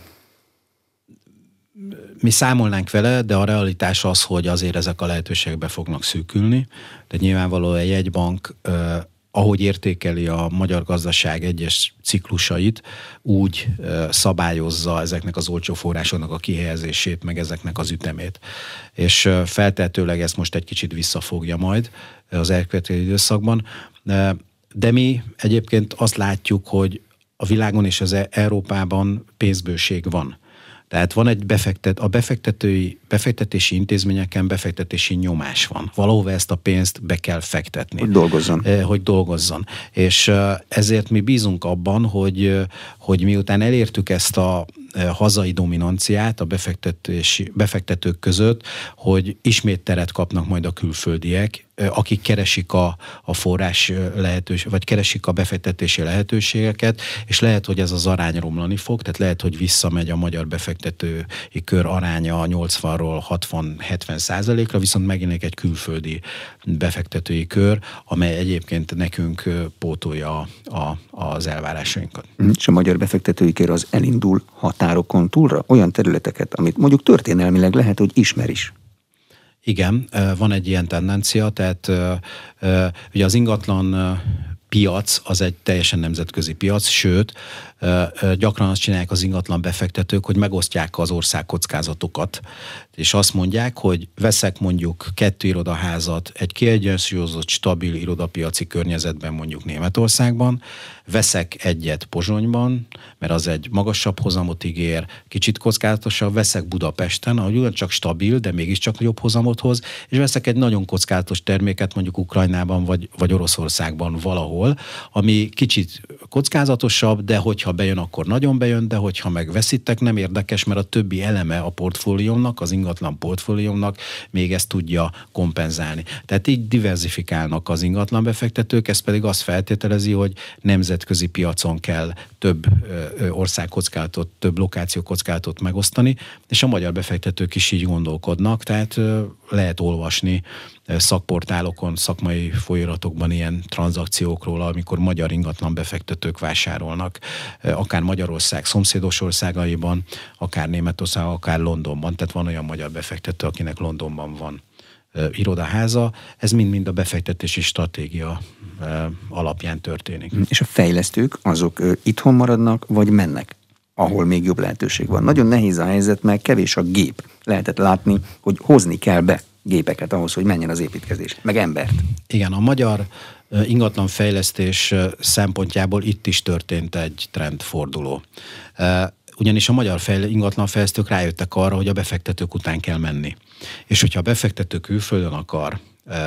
Mi számolnánk vele, de a realitás az, hogy azért ezek a lehetőségek be fognak szűkülni. Tehát nyilvánvalóan egy jegybank ahogy értékeli a magyar gazdaság egyes ciklusait, úgy szabályozza ezeknek az olcsó forrásoknak a kihelyezését, meg ezeknek az ütemét. És feltehetőleg ezt most egy kicsit visszafogja majd az elkövetkező időszakban. De mi egyébként azt látjuk, hogy a világon és az Európában pénzbőség van. Tehát van egy befektet, a befektetői, befektetési intézményeken befektetési nyomás van. Valahova ezt a pénzt be kell fektetni. Hogy dolgozzon. Hogy dolgozzon. És ezért mi bízunk abban, hogy, hogy miután elértük ezt a hazai dominanciát a befektetési, befektetők között, hogy ismét teret kapnak majd a külföldiek, akik keresik a, a forrás lehetőség, vagy keresik a befektetési lehetőségeket, és lehet, hogy ez az arány romlani fog, tehát lehet, hogy visszamegy a magyar befektetői kör aránya nyolcvanról hatvan-hetven százalékra, viszont megint egy külföldi befektetői kör, amely egyébként nekünk pótolja a, az elvárásainkat. És a magyar befektetői kör az elindul határokon túlra, olyan területeket, amit mondjuk történelmileg lehet, hogy ismer is. Igen, van egy ilyen tendencia, tehát ugye az ingatlan piac az egy teljesen nemzetközi piac, sőt, gyakran azt csinálják az ingatlan befektetők, hogy megosztják az ország kockázatokat, és azt mondják, hogy veszek mondjuk kettő irodaházat egy kiegyensúlyozott, stabil irodapiaci környezetben, mondjuk Németországban, veszek egyet Pozsonyban, mert az egy magasabb hozamot ígér, kicsit kockázatosabb, veszek Budapesten, ahogy ugyancsak stabil, de mégiscsak jobb hozamot hoz, és veszek egy nagyon kockázatos terméket mondjuk Ukrajnában vagy, vagy Oroszországban valahol, ami kicsit kockázatosabb, de hogyha bejön, akkor nagyon bejön, de hogyha megveszítek, nem érdekes, mert a többi eleme a portfóliómnak, az ingatlan portfóliómnak még ezt tudja kompenzálni. Tehát így diversifikálnak az ingatlan befektetők, ez pedig azt feltételezi, hogy nemzetközi piacon kell több ország kockázatot, több lokáció kockázatot megosztani, és a magyar befektetők is így gondolkodnak, tehát lehet olvasni szakportálokon, szakmai folyiratokban ilyen tranzakciókról, amikor magyar ingatlan befektetők vásárolnak, akár Magyarország szomszédos országaiban, akár Németország, akár Londonban. Tehát van olyan magyar befektető, akinek Londonban van irodaháza. Ez mind-mind a befektetési stratégia alapján történik. És a fejlesztők azok itthon maradnak, vagy mennek, ahol még jobb lehetőség van? Nagyon nehéz a helyzet, mert kevés a gép. Lehetett látni, hogy hozni kell be gépeket ahhoz, hogy menjen az építkezés, meg embert. Igen, a magyar ingatlanfejlesztés szempontjából itt is történt egy trendforduló. Ugyanis a magyar fejl- ingatlanfejlesztők rájöttek arra, hogy a befektetők után kell menni. És hogyha a befektető külföldön akar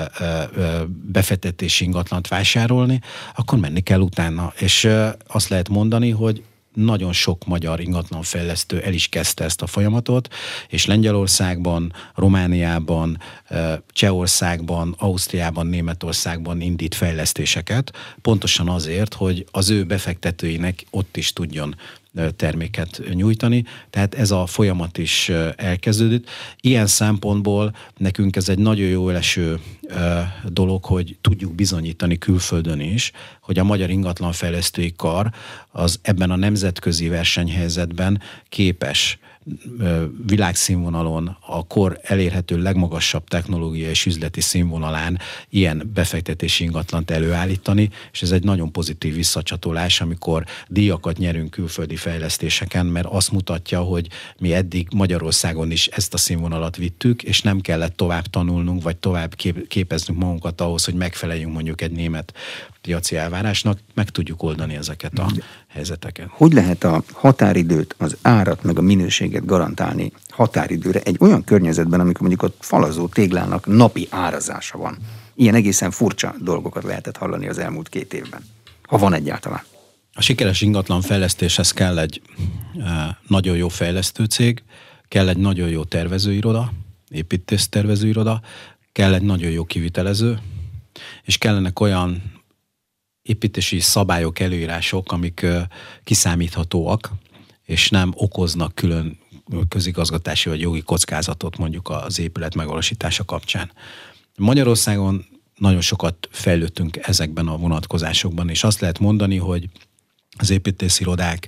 befektetési ingatlant vásárolni, akkor menni kell utána. És azt lehet mondani, hogy nagyon sok magyar ingatlanfejlesztő el is kezdte ezt a folyamatot, és Lengyelországban, Romániában, Csehországban, Ausztriában, Németországban indít fejlesztéseket, pontosan azért, hogy az ő befektetőinek ott is tudjon terméket nyújtani, tehát ez a folyamat is elkezdődött. Ilyen szempontból nekünk ez egy nagyon jó eső dolog, hogy tudjuk bizonyítani külföldön is, hogy a magyar ingatlanfejlesztői kar az ebben a nemzetközi versenyhelyzetben képes világszínvonalon, a kor elérhető legmagasabb technológiai és üzleti színvonalán ilyen befektetési ingatlant előállítani, és ez egy nagyon pozitív visszacsatolás, amikor díjakat nyerünk külföldi fejlesztéseken, mert azt mutatja, hogy mi eddig Magyarországon is ezt a színvonalat vittük, és nem kellett tovább tanulnunk, vagy tovább kép- képeznünk magunkat ahhoz, hogy megfeleljünk mondjuk egy német piaci elvárásnak, meg tudjuk oldani ezeket a helyzeteket. Hogy lehet a határidőt, az árat, meg a minőséget garantálni határidőre egy olyan környezetben, amikor mondjuk a falazó téglának napi árazása van? Ilyen egészen furcsa dolgokat lehetett hallani az elmúlt két évben, ha van egyáltalán. A sikeres ingatlan fejlesztéshez kell egy e, nagyon jó fejlesztőcég, kell egy nagyon jó tervezőiroda, építész tervezőiroda, kell egy nagyon jó kivitelező, és kellenek olyan építési szabályok, előírások, amik kiszámíthatóak, és nem okoznak külön közigazgatási vagy jogi kockázatot mondjuk az épület megvalósítása kapcsán. Magyarországon nagyon sokat fejlődtünk ezekben a vonatkozásokban, és azt lehet mondani, hogy az építészirodák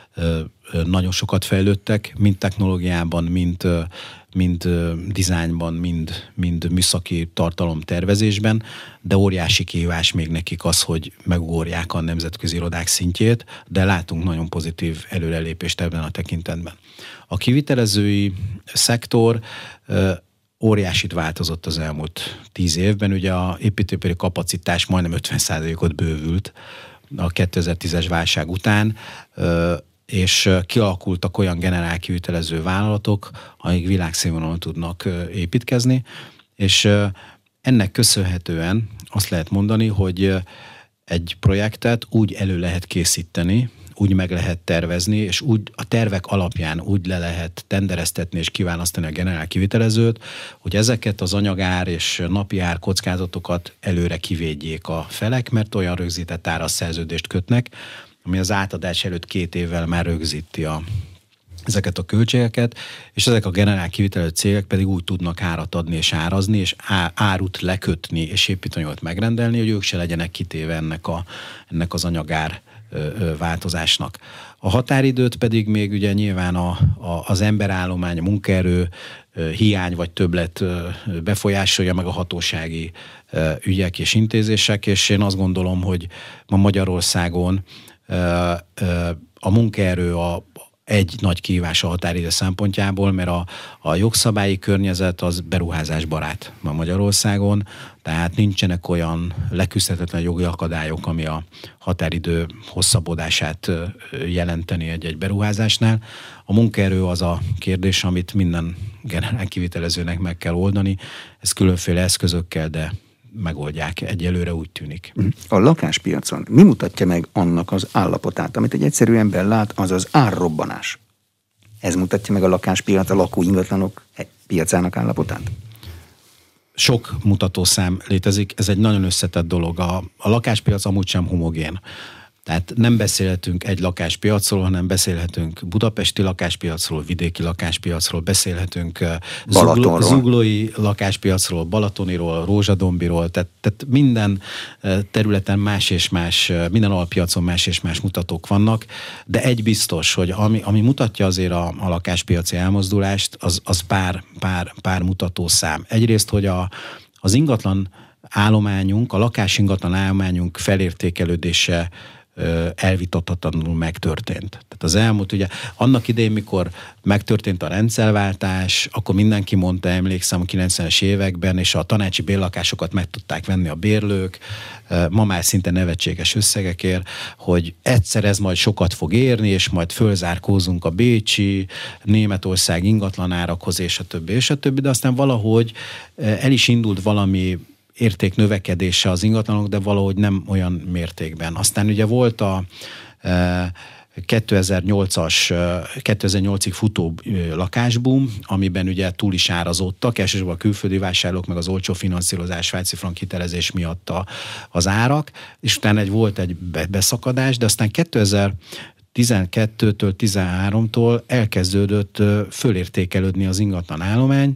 nagyon sokat fejlődtek, mind technológiában, mind, mind dizájnban, mind, mind műszaki tartalomtervezésben, de óriási kihívás még nekik az, hogy megugorják a nemzetközi irodák szintjét, de látunk nagyon pozitív előrelépést ebben a tekintetben. A kivitelezői szektor óriásit változott az elmúlt tíz évben, ugye a építőipari kapacitás majdnem ötven százalékot bővült a kétezer-tízes válság után. és kialakultak olyan generálkivitelező vállalatok, amik világszínvonalon tudnak építkezni, és ennek köszönhetően azt lehet mondani, hogy egy projektet úgy elő lehet készíteni, úgy meg lehet tervezni, és úgy a tervek alapján úgy le lehet tendereztetni és kiválasztani a generál kivitelezőt, hogy ezeket az anyagár és napi ár kockázatokat előre kivédjék a felek, mert olyan rögzített áras szerződést kötnek, ami az átadás előtt két évvel már rögzíti a, ezeket a költségeket, és ezek a generál kivitelező cégek pedig úgy tudnak árat adni és árazni, és árut lekötni és építőanyagot megrendelni, hogy ők se legyenek kitéve ennek, a, ennek az anyagár változásnak. A határidőt pedig még ugye nyilván a, a, az emberállomány, a munkaerő hiány vagy többlet befolyásolja meg a hatósági ügyek és intézések, és én azt gondolom, hogy ma Magyarországon a munkaerő a egy nagy kihívás a határidő szempontjából, mert a, a jogszabályi környezet az beruházásbarát ma Magyarországon, tehát nincsenek olyan leküzdhetetlen jogi akadályok, ami a határidő hosszabbodását jelenteni egy-egy beruházásnál. A munkaerő az a kérdés, amit minden generál kivitelezőnek meg kell oldani. Ez különféle eszközökkel, de megoldják. Egyelőre úgy tűnik. A lakáspiacon mi mutatja meg annak az állapotát, amit egy egyszerű ember lát, az az árrobbanás? Ez mutatja meg a lakáspiac, a lakóingatlanok piacának állapotát? Sok mutatószám létezik, ez egy nagyon összetett dolog. A, a lakáspiac amúgy sem homogén. Tehát nem beszélhetünk egy lakáspiacról, hanem beszélhetünk budapesti lakáspiacról, vidéki lakáspiacról, beszélhetünk zugló, zuglói lakáspiacról, balatoniról, rózsadombiról, tehát, tehát minden területen más és más, minden alpiacon más és más mutatók vannak, de egy biztos, hogy ami, ami mutatja azért a, a lakáspiaci elmozdulást, az, az pár, pár, pár mutatószám. Egyrészt, hogy a, az ingatlan állományunk, a lakásingatlan állományunk felértékelődése elvitathatatlanul megtörtént. Tehát az elmúlt, ugye annak idején, mikor megtörtént a rendszerváltás, akkor mindenki mondta, emlékszem, a kilencvenes években, és a tanácsi bérlakásokat meg tudták venni a bérlők, ma már szinte nevetséges összegekért, hogy egyszer ez majd sokat fog érni, és majd fölzárkózunk a bécsi, Németország ingatlanárakhoz, és a többi, és a többi, de aztán valahogy el is indult valami érték növekedése az ingatlanok, de valahogy nem olyan mértékben. Aztán ugye volt a e, kétezer-nyolcas, kétezer-nyolcig futó lakásboom, amiben ugye túl is árazódtak, elsősorban a külföldi vásárlók, meg az olcsó finanszírozás, svájci frank hitelezés miatt a, az árak, és utána egy, volt egy beszakadás, de aztán kétezer-tizenkettőtől tizenháromtól elkezdődött fölértékelődni az ingatlan állomány,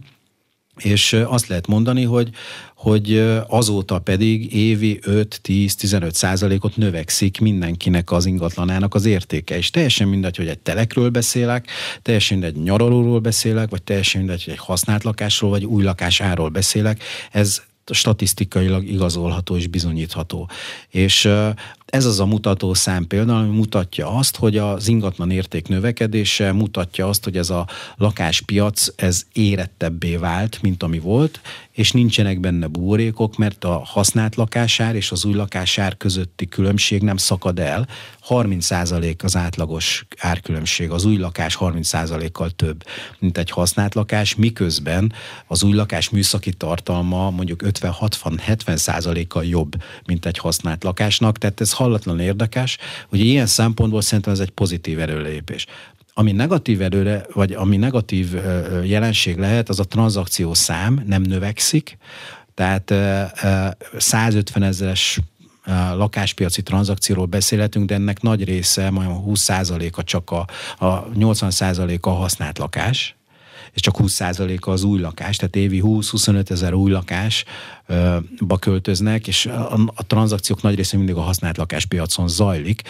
és azt lehet mondani, hogy, hogy azóta pedig évi öt-tíz-tizenöt százalékot növekszik mindenkinek az ingatlanának az értéke. És teljesen mindegy, hogy egy telekről beszélek, teljesen mindegy, egy nyaralóról beszélek, vagy teljesen mindegy, hogy egy használt lakásról, vagy új lakásáról beszélek. Ez statisztikailag igazolható és bizonyítható. És ez az a mutató szám például, ami mutatja azt, hogy az ingatlan érték növekedése mutatja azt, hogy ez a lakáspiac, ez érettebbé vált, mint ami volt, és nincsenek benne buborékok, mert a használt lakásár és az új lakásár közötti különbség nem szakad el. harminc százalék az átlagos árkülönbség, az új lakás harminc százalékkal több, mint egy használt lakás, miközben az új lakás műszaki tartalma mondjuk ötven-hatvan-hetven százalékkal jobb, mint egy használt lakásnak, tehát ez hallatlan érdekes, hogy ilyen szempontból szerintem ez egy pozitív erőlépés. Ami negatív előre, vagy ami negatív jelenség lehet, az a tranzakció szám nem növekszik, tehát százötven ezeres lakáspiaci tranzakcióról beszélhetünk, de ennek nagy része, majd húsz százaléka csak a, a nyolcvan százaléka a használt lakás, és csak húsz százaléka az új lakás, tehát évi húsz-huszonöt ezer új lakásba költöznek, és a, a tranzakciók nagy része mindig a használt lakáspiacon zajlik,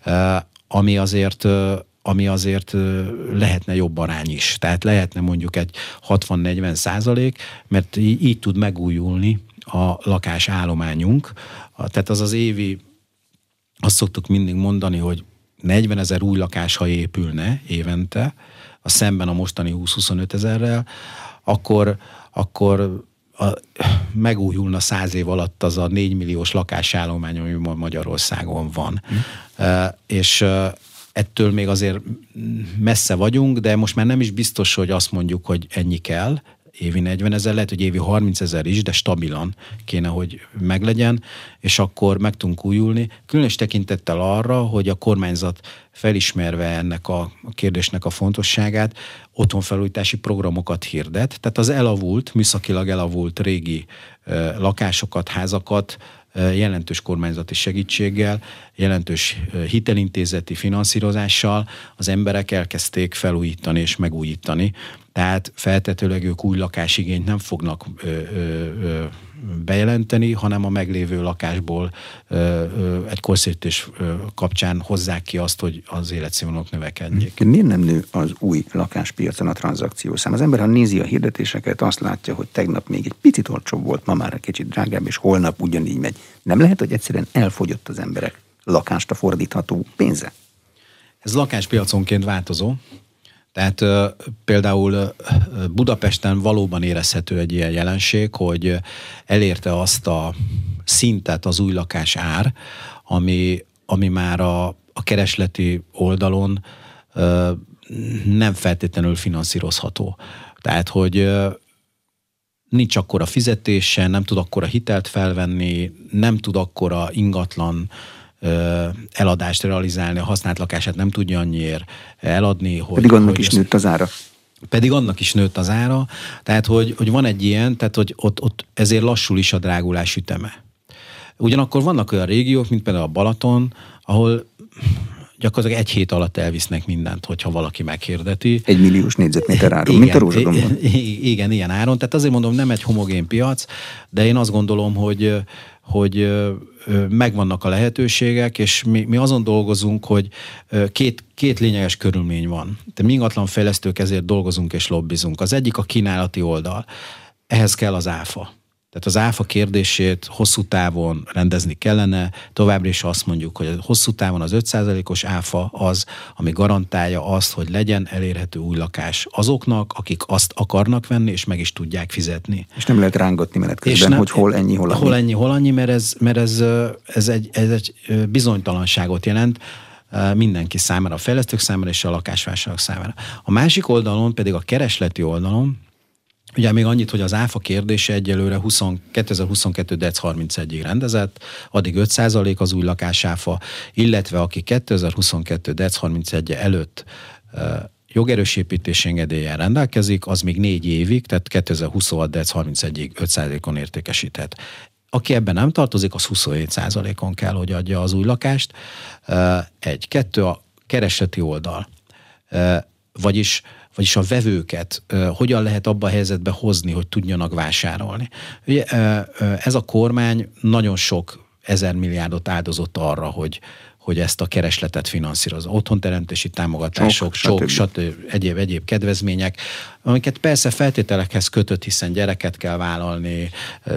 ami azért ami azért lehetne jobb arány is. Tehát lehetne mondjuk egy hatvan-negyven százalék, mert így, így tud megújulni a lakásállományunk. Tehát az az évi, azt szoktuk mindig mondani, hogy negyven ezer új lakás, ha épülne évente, a szemben a mostani húsz-huszonöt ezerrel, akkor, akkor a, megújulna száz év alatt az a négy milliós lakásállomány, ami Magyarországon van. Mm. Uh, és uh, ettől még azért messze vagyunk, de most már nem is biztos, hogy azt mondjuk, hogy ennyi kell, évi negyvenezer, lehet, hogy évi harmincezer is, de stabilan kéne, hogy meglegyen, és akkor meg tudunk újulni. Különös tekintettel arra, hogy a kormányzat felismerve ennek a kérdésnek a fontosságát, otthonfelújítási programokat hirdet. Tehát az elavult, műszakilag elavult régi uh, lakásokat, házakat uh, jelentős kormányzati segítséggel, jelentős uh, hitelintézeti finanszírozással az emberek elkezdték felújítani és megújítani. Tehát feltetőleg ők új lakásigényt nem fognak ö, ö, ö, bejelenteni, hanem a meglévő lakásból ö, ö, egy korszerűsítés kapcsán hozzák ki azt, hogy az életszínvonalak növekedjék. Miért nem nő az új lakáspiacon a tranzakciószám? Az ember, ha nézi a hirdetéseket, azt látja, hogy tegnap még egy picit olcsóbb volt, ma már egy kicsit drágább, és holnap ugyanígy megy. Nem lehet, hogy egyszerűen elfogyott az emberek lakásra fordítható pénze? Ez lakáspiaconként változó. Tehát uh, például uh, Budapesten valóban érezhető egy ilyen jelenség, hogy elérte azt a szintet az új lakás ár, ami, ami már a, a keresleti oldalon uh, nem feltétlenül finanszírozható. Tehát, hogy uh, nincs akkora fizetése, nem tud akkora hitelt felvenni, nem tud akkora ingatlan eladást realizálni, a használt lakását nem tudja annyiért eladni. Hogy, pedig annak hogy is nőtt az ára. Pedig annak is nőtt az ára, tehát hogy, hogy van egy ilyen, tehát hogy ott, ott ezért lassul is a drágulás üteme. Ugyanakkor vannak olyan régiók, mint például a Balaton, ahol gyakorlatilag egy hét alatt elvisznek mindent, hogyha valaki meghirdeti. Egy milliós négyzetméter áron, mint a Rózsadombon. Igen, ilyen áron. Tehát azért mondom, nem egy homogén piac, de én azt gondolom, hogy, hogy megvannak a lehetőségek, és mi, mi azon dolgozunk, hogy két, két lényeges körülmény van. De mi ingatlanfejlesztők ezért dolgozunk és lobbizunk. Az egyik a kínálati oldal. Ehhez kell az áfa. Tehát az áfa kérdését hosszú távon rendezni kellene, továbbra is azt mondjuk, hogy hosszú távon az öt százalékos áfa az, ami garantálja azt, hogy legyen elérhető új lakás azoknak, akik azt akarnak venni, és meg is tudják fizetni. És nem lehet rángatni menet közben, nem, hogy hol ennyi, hol annyi. Hol ennyi, hol annyi, mert ez, mert ez, ez, egy, ez egy bizonytalanságot jelent mindenki számára, a fejlesztők számára és a lakásvásárlók számára. A másik oldalon pedig a keresleti oldalon, ugye még annyit, hogy az áfa kérdése egyelőre kétezer-huszonkettő. december harmincegyedikéig rendezett, addig öt százalék az új lakásáfa, illetve aki kétezer-huszonkettő. december harmincegyedike előtt uh, jogerősépítési engedéllyel rendelkezik, az még négy évig, tehát kétezer-huszonhat. december harmincegyedikéig öt százalékon értékesíthet. Aki ebben nem tartozik, az huszonhét százalékon kell, hogy adja az új lakást. Uh, egy, kettő, a keresleti oldal. Uh, vagyis vagyis a vevőket uh, hogyan lehet abba a helyzetbe hozni, hogy tudjanak vásárolni. Ugye, uh, uh, ez a kormány nagyon sok ezer milliárdot áldozott arra, hogy, hogy ezt a keresletet finanszírozza. Otthonteremtési támogatások, csok, stb. Egyéb, egyéb kedvezmények, amiket persze feltételekhez kötött, hiszen gyereket kell vállalni,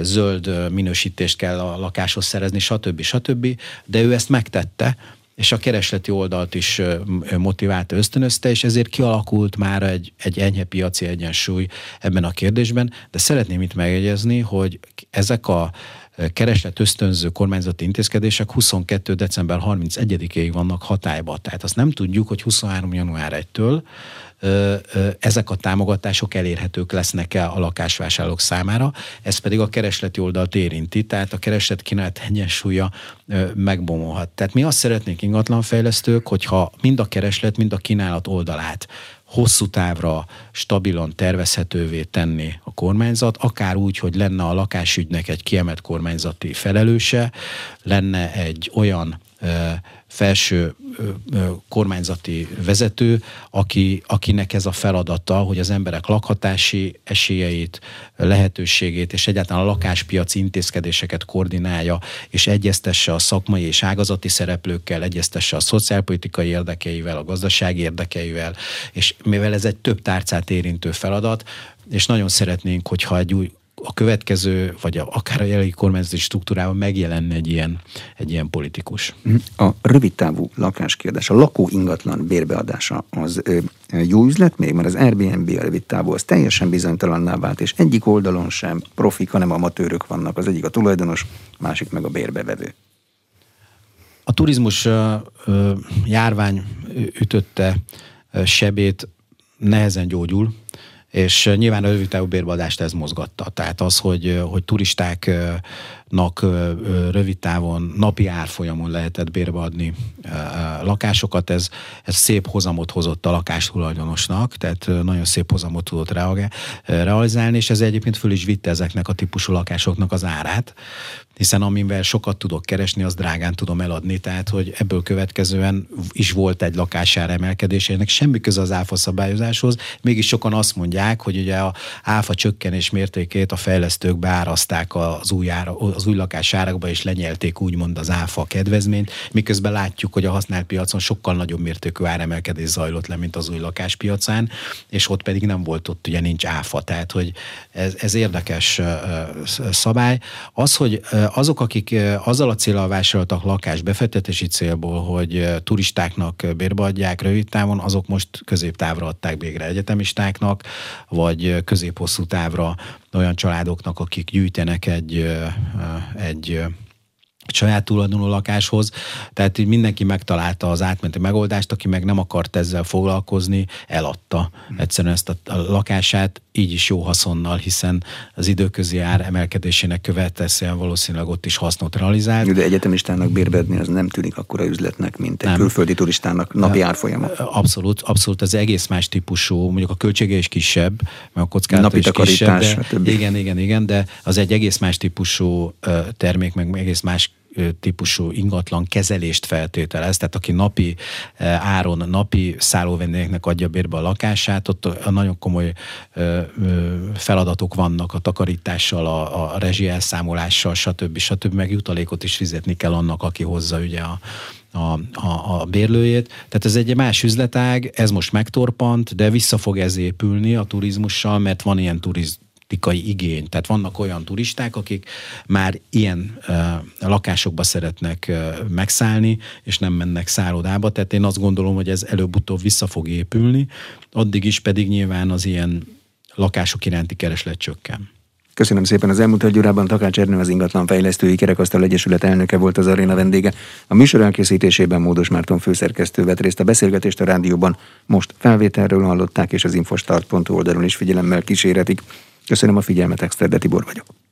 zöld minősítést kell a lakáshoz szerezni, stb. stb. De ő ezt megtette, és a keresleti oldalt is motiválta, ösztönözte, és ezért kialakult már egy, egy enyhe piaci egyensúly ebben a kérdésben, de szeretném itt megjegyezni, hogy ezek a kereslet ösztönző kormányzati intézkedések huszonkettő. december harmincegyedikéig vannak hatályban. Tehát azt nem tudjuk, hogy huszonhárom. január elsejétől ezek a támogatások elérhetők lesznek-e a lakásvásárlók számára, ez pedig a keresleti oldalt érinti, tehát a kereslet kínálat egyensúlya megbomolhat. Tehát mi azt szeretnénk ingatlanfejlesztők, hogyha mind a kereslet, mind a kínálat oldalát hosszú távra stabilan tervezhetővé tenni a kormányzat, akár úgy, hogy lenne a lakásügynek egy kiemelt kormányzati felelőse, lenne egy olyan ö, felső ö, ö, kormányzati vezető, aki, akinek ez a feladata, hogy az emberek lakhatási esélyeit, lehetőségét és egyáltalán a lakáspiaci intézkedéseket koordinálja, és egyeztesse a szakmai és ágazati szereplőkkel, egyeztesse a szociálpolitikai érdekeivel, a gazdasági érdekeivel, és mivel ez egy több tárcát érintő feladat, és nagyon szeretnénk, hogyha egy új a következő, vagy a, akár a jelenlegi kormányzati struktúrában megjelenne egy ilyen, egy ilyen politikus. A rövidtávú lakáskérdés, a lakó ingatlan bérbeadása az ö, jó üzlet még, mert az Airbnb a rövidtávú, az teljesen bizonytalanná vált, és egyik oldalon sem profik, hanem amatőrök vannak. Az egyik a tulajdonos, másik meg a bérbevevő. A turizmus járvány ütötte sebét, nehezen gyógyul, és nyilván a rövid távú bérbeadást ez mozgatta. Tehát az, hogy, hogy turistáknak rövid távon, napi árfolyamon lehetett bérbeadni lakásokat, ez, ez szép hozamot hozott a lakástulajdonosnak, tehát nagyon szép hozamot tudott realizálni, és ez egyébként föl is vitte ezeknek a típusú lakásoknak az árát, hiszen amivel sokat tudok keresni, az drágán tudom eladni, tehát hogy ebből következően is volt egy lakásár emelkedés, ennek semmi köze az áfa szabályozáshoz, mégis sokan azt mondják, hogy ugye a áfa csökkenés mértékét a fejlesztők beárazták az új, ára, az új lakásárakba, és lenyelték úgymond az áfa kedvezményt, miközben látjuk, hogy a használt piacon sokkal nagyobb mértékű áremelkedés zajlott le, mint az új lakáspiacán, és ott pedig nem volt, ott ugye nincs áfa, tehát hogy ez, ez érdekes szabály. Az, hogy azok, akik azzal a céllal vásároltak lakást befektetési célból, hogy turistáknak bérbeadják rövid távon, azok most középtávra adták végre egyetemistáknak, vagy közép-hosszú távra olyan családoknak, akik gyűjtenek egy, egy saját tulajdonú lakáshoz, tehát így mindenki megtalálta az átmeneti megoldást, aki meg nem akart ezzel foglalkozni, eladta egyszerűen ezt a lakását, így is jó haszonnal, hiszen az időközi ár emelkedésének következően valószínűleg ott is hasznot realizált. De egyetemistának bérbeadni az nem tűnik akkora üzletnek, mint egy nem. külföldi turistának napi árfolyama. Abszolút, abszolút, az egész más típusú, mondjuk a költsége is kisebb, mert a kockázata is kisebb. De, igen, igen, igen, de az egy egész más típusú termék, meg egész más típusú ingatlan kezelést feltételez, tehát aki napi áron, napi szállóvendégeknek adja bérbe a lakását, ott nagyon komoly feladatok vannak a takarítással, a, a rezsi elszámolással, stb. stb. Meg jutalékot is fizetni kell annak, aki hozza ugye a A, a, a bérlőjét. Tehát ez egy más üzletág, ez most megtorpant, de vissza fog ez épülni a turizmussal, mert van ilyen turisztikai igény. Tehát vannak olyan turisták, akik már ilyen uh, lakásokba szeretnek uh, megszállni, és nem mennek szállodába. Tehát én azt gondolom, hogy ez előbb-utóbb vissza fog épülni, addig is pedig nyilván az ilyen lakások iránti kereslet csökken. Köszönöm szépen. Az elmúlt egy órában Takács Ernő, az Ingatlanfejlesztői Kerekasztal Egyesület elnöke volt az aréna vendége. A műsor elkészítésében Módos Márton főszerkesztő vett részt. A beszélgetést a rádióban most felvételről hallották, és az infostart pont hu oldalon is figyelemmel kíséretik. Köszönöm a figyelmet, Exterde Tibor vagyok.